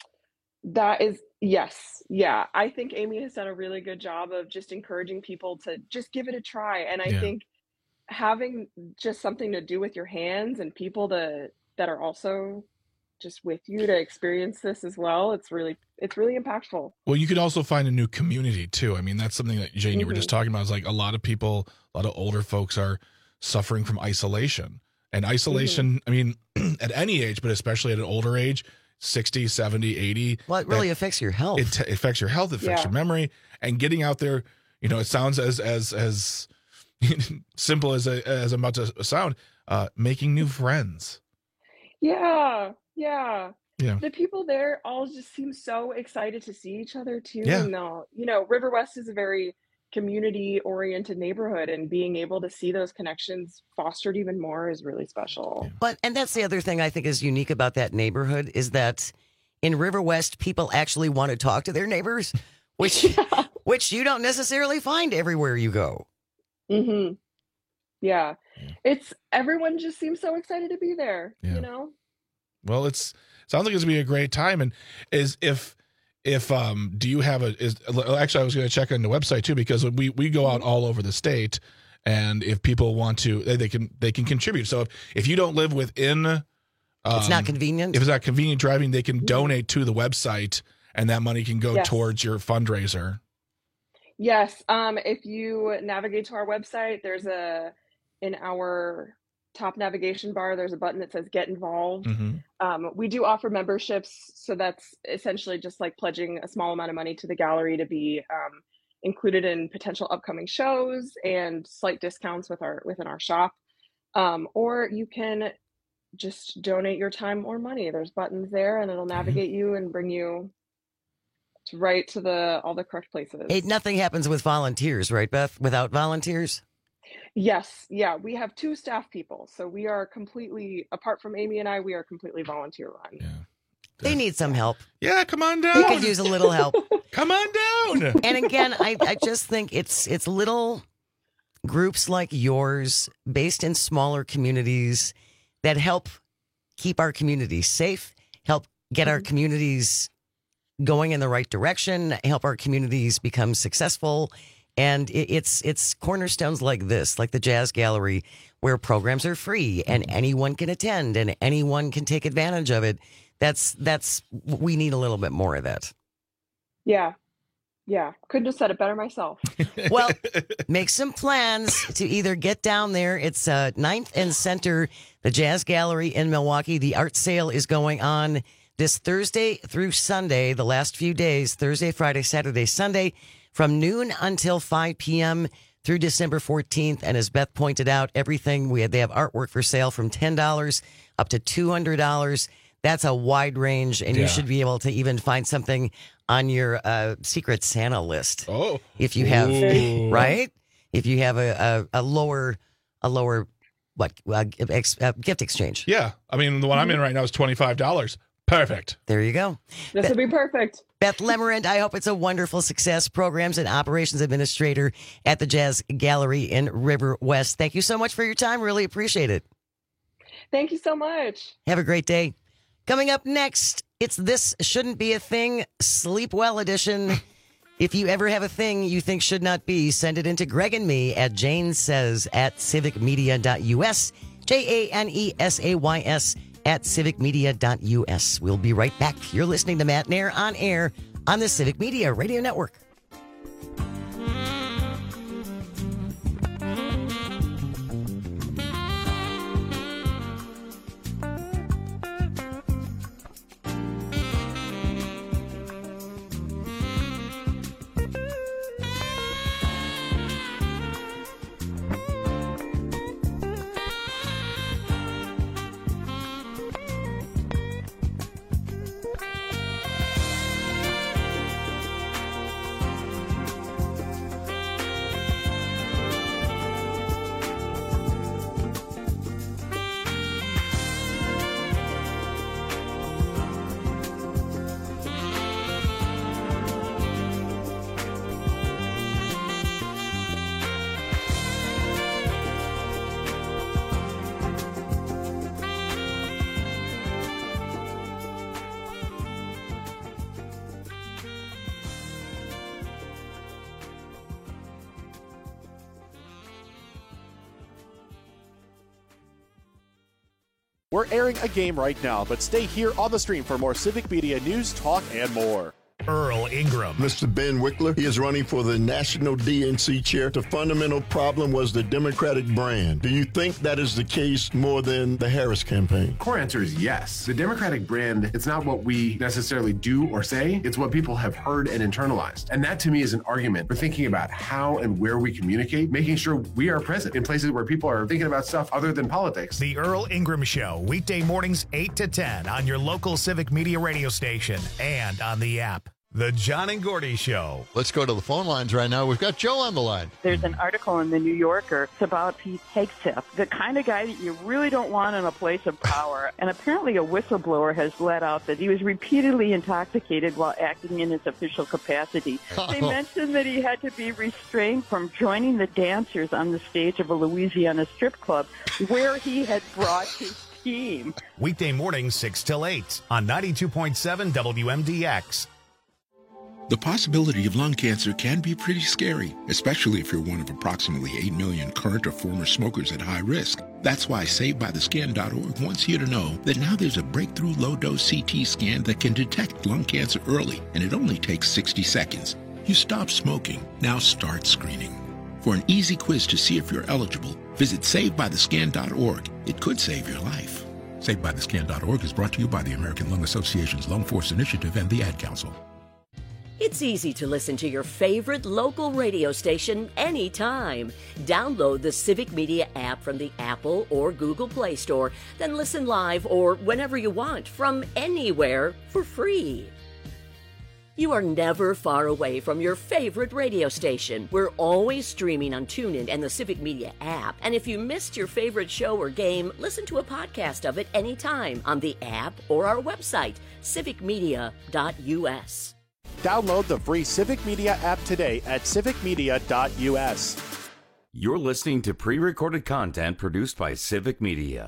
Speaker 21: That is, yes. Yeah. I think Amy has done a really good job of just encouraging people to just give it a try. And I
Speaker 11: Yeah.
Speaker 21: think having just something to do with your hands and people to, that are also just with you to experience this as well, it's really, it's really impactful.
Speaker 11: Well, you could also find a new community too. I mean, that's something that Jane, you were just
Speaker 21: Mhm.
Speaker 11: talking about. Is like a lot of people, a lot of older folks are suffering from isolation. And isolation, I mean, at any age, but especially at an older age, sixty, seventy, eighty.
Speaker 3: Well, it really
Speaker 11: that-
Speaker 3: affects your health.
Speaker 11: It t- affects your health, it affects
Speaker 3: Yeah.
Speaker 11: your memory, and getting out there. You know, it sounds as as as simple as a, as I'm about to sound. Uh, making new friends.
Speaker 21: Yeah, yeah.
Speaker 11: Yeah.
Speaker 21: The people there all just seem so excited to see each other too.
Speaker 11: Yeah.
Speaker 21: And they'll- you know, River West is a very community-oriented neighborhood, and being able to see those connections fostered even more is really special.
Speaker 3: But and that's the other thing I think is unique about that neighborhood is that in River West, people actually want to talk to their neighbors, which which you don't necessarily find everywhere you go.
Speaker 21: Mm-hmm. Yeah. It's everyone just seems so excited to be there,
Speaker 11: Yeah.
Speaker 21: you know?
Speaker 11: Well, it's sounds like it's gonna be a great time. And is if if um do you have a is actually I was gonna check on the website too, because we we go out all over the state, and if people want to they, they can they can contribute. So if, if you don't live within um,
Speaker 3: It's not convenient.
Speaker 11: If it's not convenient driving, they can donate to the website, and that money can go
Speaker 21: Yes.
Speaker 11: towards your fundraiser.
Speaker 21: Yes. Um, if you navigate to our website, there's a in our top navigation bar, there's a button that says Get Involved.
Speaker 11: Mhm.
Speaker 21: Um, we do offer memberships, so that's essentially just like pledging a small amount of money to the gallery to be um, included in potential upcoming shows and slight discounts with our within our shop. Um, or you can just donate your time or money. There's buttons there, and it'll navigate you and bring you to right to the all the correct places.
Speaker 3: Hey, nothing happens with volunteers, right, Beth? Without volunteers?
Speaker 21: Yes, yeah, we have two staff people, so we are completely apart from Amy and I. We are completely volunteer run.
Speaker 3: They need some help.
Speaker 11: Yeah, come on
Speaker 3: They
Speaker 11: down.
Speaker 3: could use a little help.
Speaker 11: Come on down.
Speaker 3: And again, I, I just think it's it's little groups like yours, based in smaller communities, that help keep our communities safe, help get our communities going in the right direction, help our communities become successful. And it, it's it's cornerstones like this, like the Jazz Gallery, where programs are free and anyone can attend and anyone can take advantage of it. That's that's we need a little bit more of that.
Speaker 21: Yeah, yeah, couldn't have said it better myself.
Speaker 3: Well, make some plans to either get down there. It's uh, ninth and Center, the Jazz Gallery in Milwaukee. The art sale is going on this Thursday through Sunday, the last few days, Thursday, Friday, Saturday, Sunday, from noon until five p.m. through December fourteenth. And as Beth pointed out, everything we had, they have artwork for sale from ten dollars up to two hundred dollars. That's a wide range, and
Speaker 11: Yeah.
Speaker 3: you should be able to even find something on your uh, Secret Santa list.
Speaker 11: Oh,
Speaker 3: if you have
Speaker 11: Ooh.
Speaker 3: right, if you have a a, a lower a lower what uh, ex, uh, gift exchange.
Speaker 11: Yeah, I mean the one I'm in right now is twenty-five dollars. Perfect.
Speaker 3: There you go.
Speaker 21: This will be perfect.
Speaker 3: Beth Lemerand, I hope it's a wonderful success. Programs and Operations Administrator at the Jazz Gallery in River West. Thank you so much for your time. Really appreciate it.
Speaker 21: Thank you so much.
Speaker 3: Have a great day. Coming up next, it's This Shouldn't Be a Thing, Sleep Well edition. If you ever have a thing you think should not be, send it into Greg and me at Jane Says at civic media dot U S, J A N E S A Y S at civic media dot U S. We'll be right back. You're listening to Matt Nair on air on the Civic Media Radio Network.
Speaker 1: We're airing a game right now, but stay here on the stream for more Civic Media news, talk, and more.
Speaker 2: Earl Earl Ingram.
Speaker 5: Mister Ben Wickler, he is running for the National D N C chair. The fundamental problem was the Democratic brand. Do you think that is the case more than the Harris campaign?
Speaker 22: Core answer is yes. The Democratic brand, it's not what we necessarily do or say, it's what people have heard and internalized. And that to me is an argument for thinking about how and where we communicate, making sure we are present in places where people are thinking about stuff other than politics.
Speaker 2: The Earl Ingram Show, weekday mornings eight to ten on your local Civic Media radio station and on the app. The John and Gordy Show.
Speaker 4: Let's go to the phone lines right now. We've got Joe on the line.
Speaker 23: There's an article in the New Yorker. It's about Pete Hegseth, the kind of guy that you really don't want in a place of power. And apparently a whistleblower has let out that he was repeatedly intoxicated while acting in his official capacity.
Speaker 4: Oh.
Speaker 23: They mentioned that he had to be restrained from joining the dancers on the stage of a Louisiana strip club where he had brought his team.
Speaker 2: Weekday mornings six till eight on ninety-two point seven W M D X.
Speaker 24: The possibility of lung cancer can be pretty scary, especially if you're one of approximately eight million current or former smokers at high risk. That's why Saved By The Scan dot org wants you to know that now there's a breakthrough low-dose C T scan that can detect lung cancer early, and it only takes sixty seconds. You stop smoking, now start screening. For an easy quiz to see if you're eligible, visit Saved By The Scan dot org. It could save your life. Saved By The Scan dot org is brought to you by the American Lung Association's Lung Force Initiative and the Ad Council.
Speaker 25: It's easy to listen to your favorite local radio station anytime. Download the Civic Media app from the Apple or Google Play Store, then listen live or whenever you want from anywhere for free. You are never far away from your favorite radio station. We're always streaming on TuneIn and the Civic Media app. And if you missed your favorite show or game, listen to a podcast of it anytime on the app or our website, civic media dot u s.
Speaker 1: Download the free Civic Media app today at civic media dot u s.
Speaker 10: You're listening to pre-recorded content produced by Civic Media.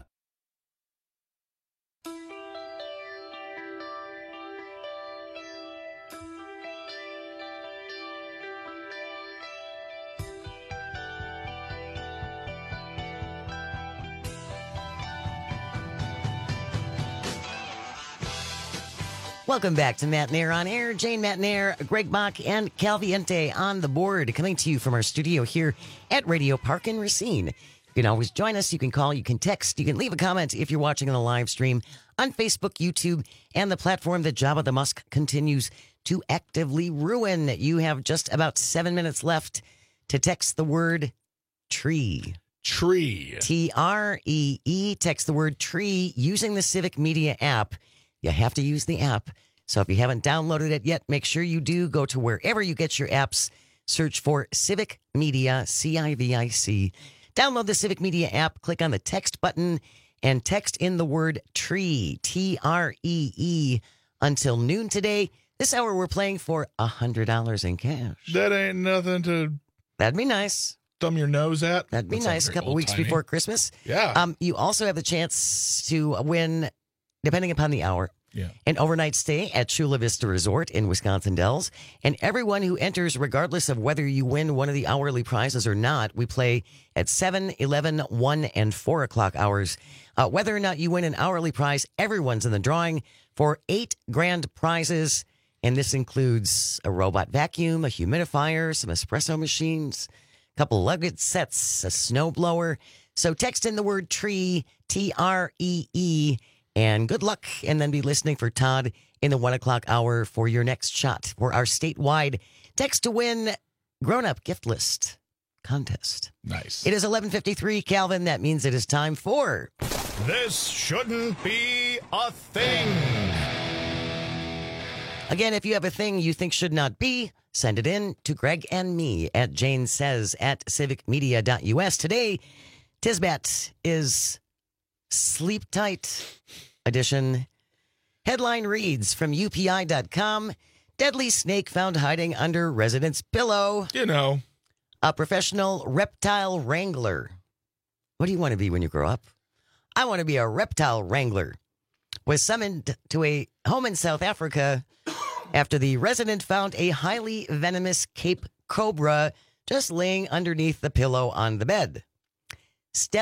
Speaker 3: Welcome back to Matt Nair on Air. Jane Matt Nair, Greg Bach, and Calviente on the board, coming to you from our studio here at Radio Park in Racine. You can always join us. You can call, you can text, you can leave a comment if you're watching on the live stream on Facebook, YouTube, and the platform that Jabba the Musk continues to actively ruin. You have just about seven minutes left to text the word tree.
Speaker 11: Tree.
Speaker 3: T R E E. Text the word tree using the Civic Media app. You have to use the app. So if you haven't downloaded it yet, make sure you do. Go to wherever you get your apps. Search for Civic Media, C I V I C. Download the Civic Media app. Click on the text button and text in the word tree, T R E E, until noon today. This hour we're playing for one hundred dollars in cash.
Speaker 11: That ain't nothing to...
Speaker 3: That'd be nice.
Speaker 11: Thumb your nose at.
Speaker 3: That'd be
Speaker 11: That
Speaker 3: nice.
Speaker 11: sounds
Speaker 3: A
Speaker 11: very
Speaker 3: couple weeks
Speaker 11: old-timey.
Speaker 3: before Christmas.
Speaker 11: Yeah.
Speaker 3: Um, you also have the chance to win, depending upon the hour,
Speaker 11: Yeah.
Speaker 3: an overnight stay at Chula Vista Resort in Wisconsin Dells. And everyone who enters, regardless of whether you win one of the hourly prizes or not, we play at seven, eleven, one, and four o'clock hours. Uh, whether or not you win an hourly prize, everyone's in the drawing for eight grand prizes. And this includes a robot vacuum, a humidifier, some espresso machines, a couple luggage sets, a snow blower. So text in the word tree, T R E E, and good luck. And then be listening for Todd in the one o'clock hour for your next shot for our statewide text to win grown-up gift list contest.
Speaker 11: Nice.
Speaker 3: It is eleven fifty-three, Calvin. That means it is time for...
Speaker 2: This shouldn't be a thing.
Speaker 3: Again, if you have a thing you think should not be, send it in to Greg and me at Jane Says at civic media dot u s. Today, Tisbat is Sleep Tight edition. Headline reads from U P I dot com, deadly snake found hiding under resident's pillow.
Speaker 11: You know.
Speaker 3: A professional reptile wrangler. What do you want to be when you grow up? I want to be a reptile wrangler. Was summoned to a home in South Africa after the resident found a highly venomous Cape Cobra just laying underneath the pillow on the bed.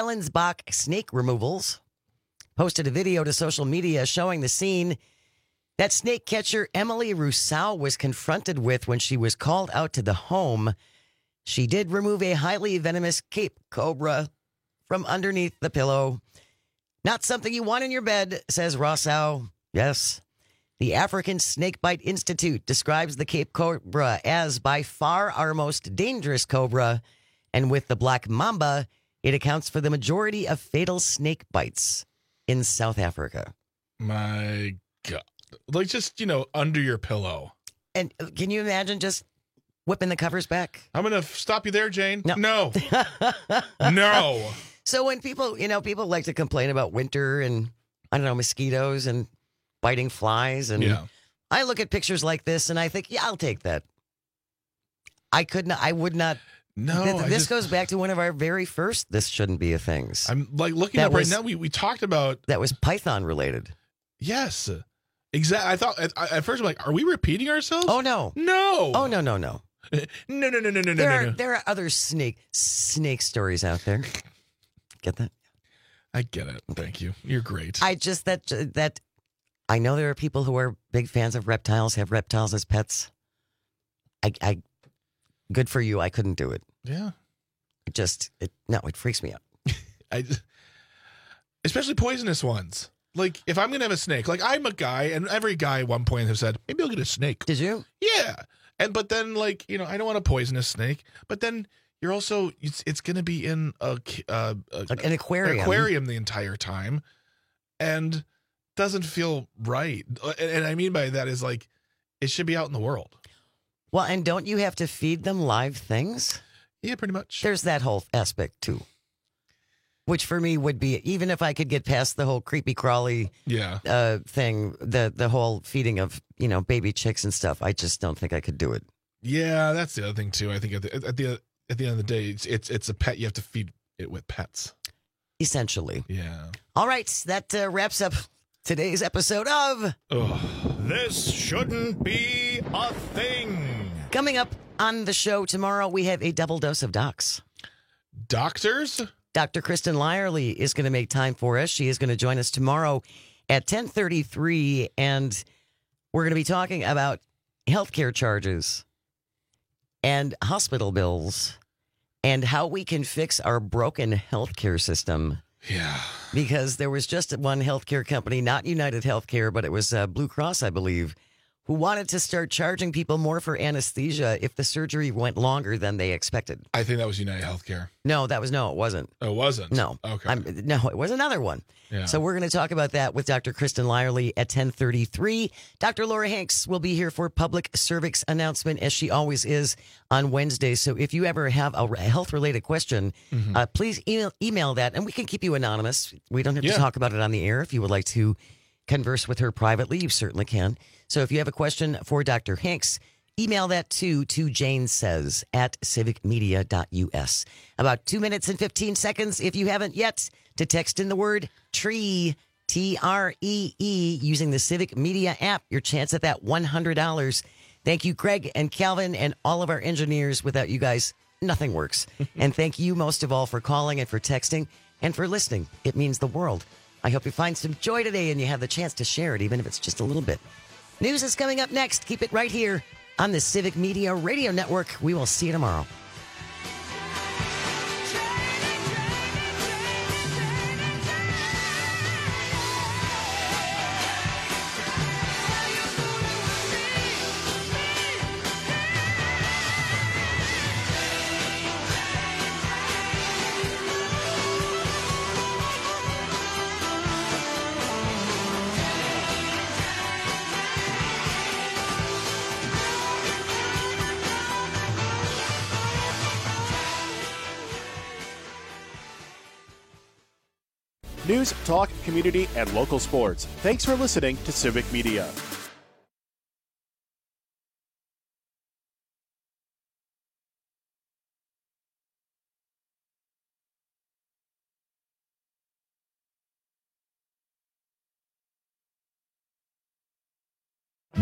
Speaker 3: Stellensbach Snake Removals posted a video to social media showing the scene. that snake catcher Emily Rousseau was confronted with when she was called out to the home. She did remove a highly venomous Cape Cobra from underneath the pillow. Not something you want in your bed, says Rousseau. Yes. The African Snakebite Institute describes the Cape Cobra as by far our most dangerous cobra, and with the black mamba, it accounts for the majority of fatal snake bites in South Africa.
Speaker 11: My God. Like, just, you know, under your pillow.
Speaker 3: And uh, can you imagine just whipping the covers back?
Speaker 11: I'm going to stop you there, Jane.
Speaker 3: No.
Speaker 11: No. No.
Speaker 3: So when people, you know, people like to complain about winter and, I don't know, mosquitoes and biting flies. And
Speaker 11: Yeah.
Speaker 3: I look at pictures like this and I think, yeah, I'll take that. I could not, I would not.
Speaker 11: No,
Speaker 3: Th-
Speaker 11: I
Speaker 3: this
Speaker 11: just-
Speaker 3: goes back to one of our very first This Shouldn't Be a Things.
Speaker 11: I'm like looking
Speaker 3: That
Speaker 11: up right
Speaker 3: was-
Speaker 11: now. We, we talked about.
Speaker 3: That was Python related.
Speaker 11: Yes. Exactly. I thought at, at first I'm like, are we repeating ourselves?
Speaker 3: Oh, no.
Speaker 11: No.
Speaker 3: Oh, no, no, no.
Speaker 11: No, no, no, no, no,
Speaker 3: There
Speaker 11: no,
Speaker 3: are,
Speaker 11: no.
Speaker 3: there are other snake snake stories out there. Get that?
Speaker 11: I get it. Thank you. You're great.
Speaker 3: I just, that, that, I know there are people who are big fans of reptiles, have reptiles as pets. I, I, good for you. I couldn't do it.
Speaker 11: Yeah.
Speaker 3: It just, it, no, it freaks me out.
Speaker 11: I, especially poisonous ones. Like, if I'm going to have a snake, like, I'm a guy, and every guy at one point have said, maybe I'll get a snake.
Speaker 3: Did you?
Speaker 11: Yeah. And, but then, like, you know, I don't want a poisonous snake. But then you're also, it's, it's going to be in a, uh, a,
Speaker 3: Like an aquarium.
Speaker 11: aquarium the entire time. And doesn't feel right. And, and I mean by that is, like, it should be out in the world.
Speaker 3: Well, and don't you have to feed them live things?
Speaker 11: Yeah, pretty much.
Speaker 3: There's that whole aspect too. Which for me would be, even if I could get past the whole creepy crawly
Speaker 11: Yeah.
Speaker 3: uh, thing, the the whole feeding of, you know, baby chicks and stuff, I just don't think I could do it.
Speaker 11: Yeah, that's the other thing too. I think at the at the at the end of the day, it's it's, it's a pet. You have to feed it with pets.
Speaker 3: Essentially.
Speaker 11: Yeah.
Speaker 3: All right, that uh, wraps up today's episode of
Speaker 2: This Shouldn't Be a Thing.
Speaker 3: Coming up on the show tomorrow, we have a double dose of docs.
Speaker 11: Doctors?
Speaker 3: Doctor Kristen Lyerly is going to make time for us. She is going to join us tomorrow at ten thirty-three, and we're going to be talking about healthcare charges and hospital bills and how we can fix our broken healthcare system.
Speaker 11: Yeah.
Speaker 3: Because there was just one healthcare company, not United Healthcare, but it was uh, Blue Cross, I believe, who wanted to start charging people more for anesthesia if the surgery went longer than they expected.
Speaker 11: I think that was United Healthcare.
Speaker 3: No, that was no, it wasn't.
Speaker 11: Oh, it wasn't?
Speaker 3: No.
Speaker 11: Okay.
Speaker 3: I'm, no, it was another one.
Speaker 11: Yeah.
Speaker 3: So we're going to talk about that with Doctor Kristen Lyerly at ten thirty-three. Doctor Laura Hanks will be here for public cervix announcement, as she always is on Wednesdays. So if you ever have a health-related question,
Speaker 11: Mhm.
Speaker 3: uh, please email, email that, and we can keep you anonymous. We don't have
Speaker 11: Yeah.
Speaker 3: to talk about it on the air. If you would like to converse with her privately, you certainly can. So if you have a question for Doctor Hanks, email that to to Jane Says at civic media dot u s. About two minutes and fifteen seconds, if you haven't yet, to text in the word TREE, T R E E, using the Civic Media app. Your chance at that one hundred dollars. Thank you, Greg and Calvin, and all of our engineers. Without you guys, nothing works. And thank you most of all for calling and for texting and for listening. It means the world. I hope you find some joy today and you have the chance to share it, even if it's just a little bit. News is coming up next. Keep it right here on the Civic Media Radio Network. We will see you tomorrow.
Speaker 1: News, talk, community, and local sports. Thanks for listening to Civic Media.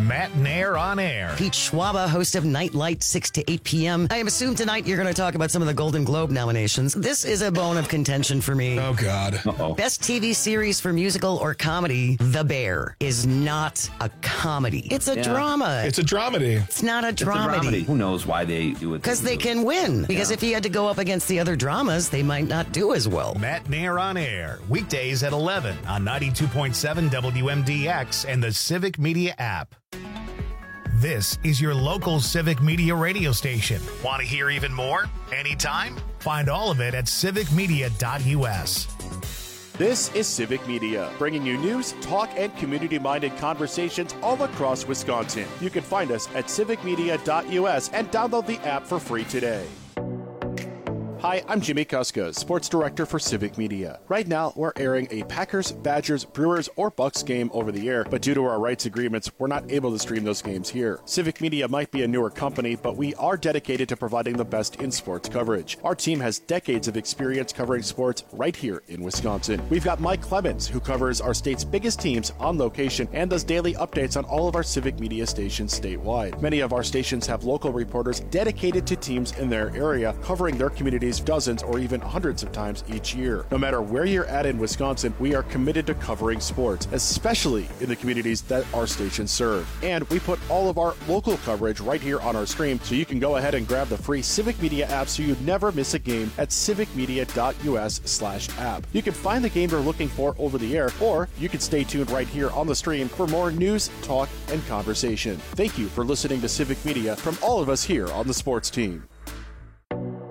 Speaker 2: Matt Nair on Air.
Speaker 3: Pete Schwaba, host of Nightlight, six to eight p.m. I assume tonight you're going to talk about some of the Golden Globe nominations. This is a bone of contention for me.
Speaker 11: Oh, God.
Speaker 12: Uh-oh.
Speaker 3: Best T V series for musical or comedy, The Bear, is not a comedy. It's a
Speaker 12: Yeah.
Speaker 3: drama.
Speaker 11: It's a dramedy.
Speaker 3: It's not a
Speaker 12: It's a
Speaker 3: dramedy.
Speaker 12: dramedy. Who knows why they do it?
Speaker 3: Because they can win. Because
Speaker 12: Yeah.
Speaker 3: if he had to go up against the other dramas, they might not do as well.
Speaker 2: Matt Nair on Air, weekdays at eleven on ninety-two point seven W M D X and the Civic Media app. This is your local Civic Media radio station. Want to hear even more? Anytime? Find all of it at civic media dot U S.
Speaker 1: This is Civic Media, bringing you news, talk, and community-minded conversations all across Wisconsin. You can find us at civic media dot U S and download the app for free today. Hi, I'm Jimmy Kuska, Sports Director for Civic Media. Right now, we're airing a Packers, Badgers, Brewers, or Bucks game over the air, but due to our rights agreements, we're not able to stream those games here. Civic Media might be a newer company, but we are dedicated to providing the best in sports coverage. Our team has decades of experience covering sports right here in Wisconsin. We've got Mike Clemens, who covers our state's biggest teams on location and does daily updates on all of our Civic Media stations statewide. Many of our stations have local reporters dedicated to teams in their area, covering their communities dozens or even hundreds of times each year. No matter where you're at in Wisconsin, we are committed to covering sports, especially in the communities that our stations serve. And we put all of our local coverage right here on our stream, so you can go ahead and grab the free Civic Media app so you never miss a game at civic media dot U S slash app. You can find the game you're looking for over the air, or you can stay tuned right here on the stream for more news, talk, and conversation. Thank you for listening to Civic Media from all of us here on the sports team.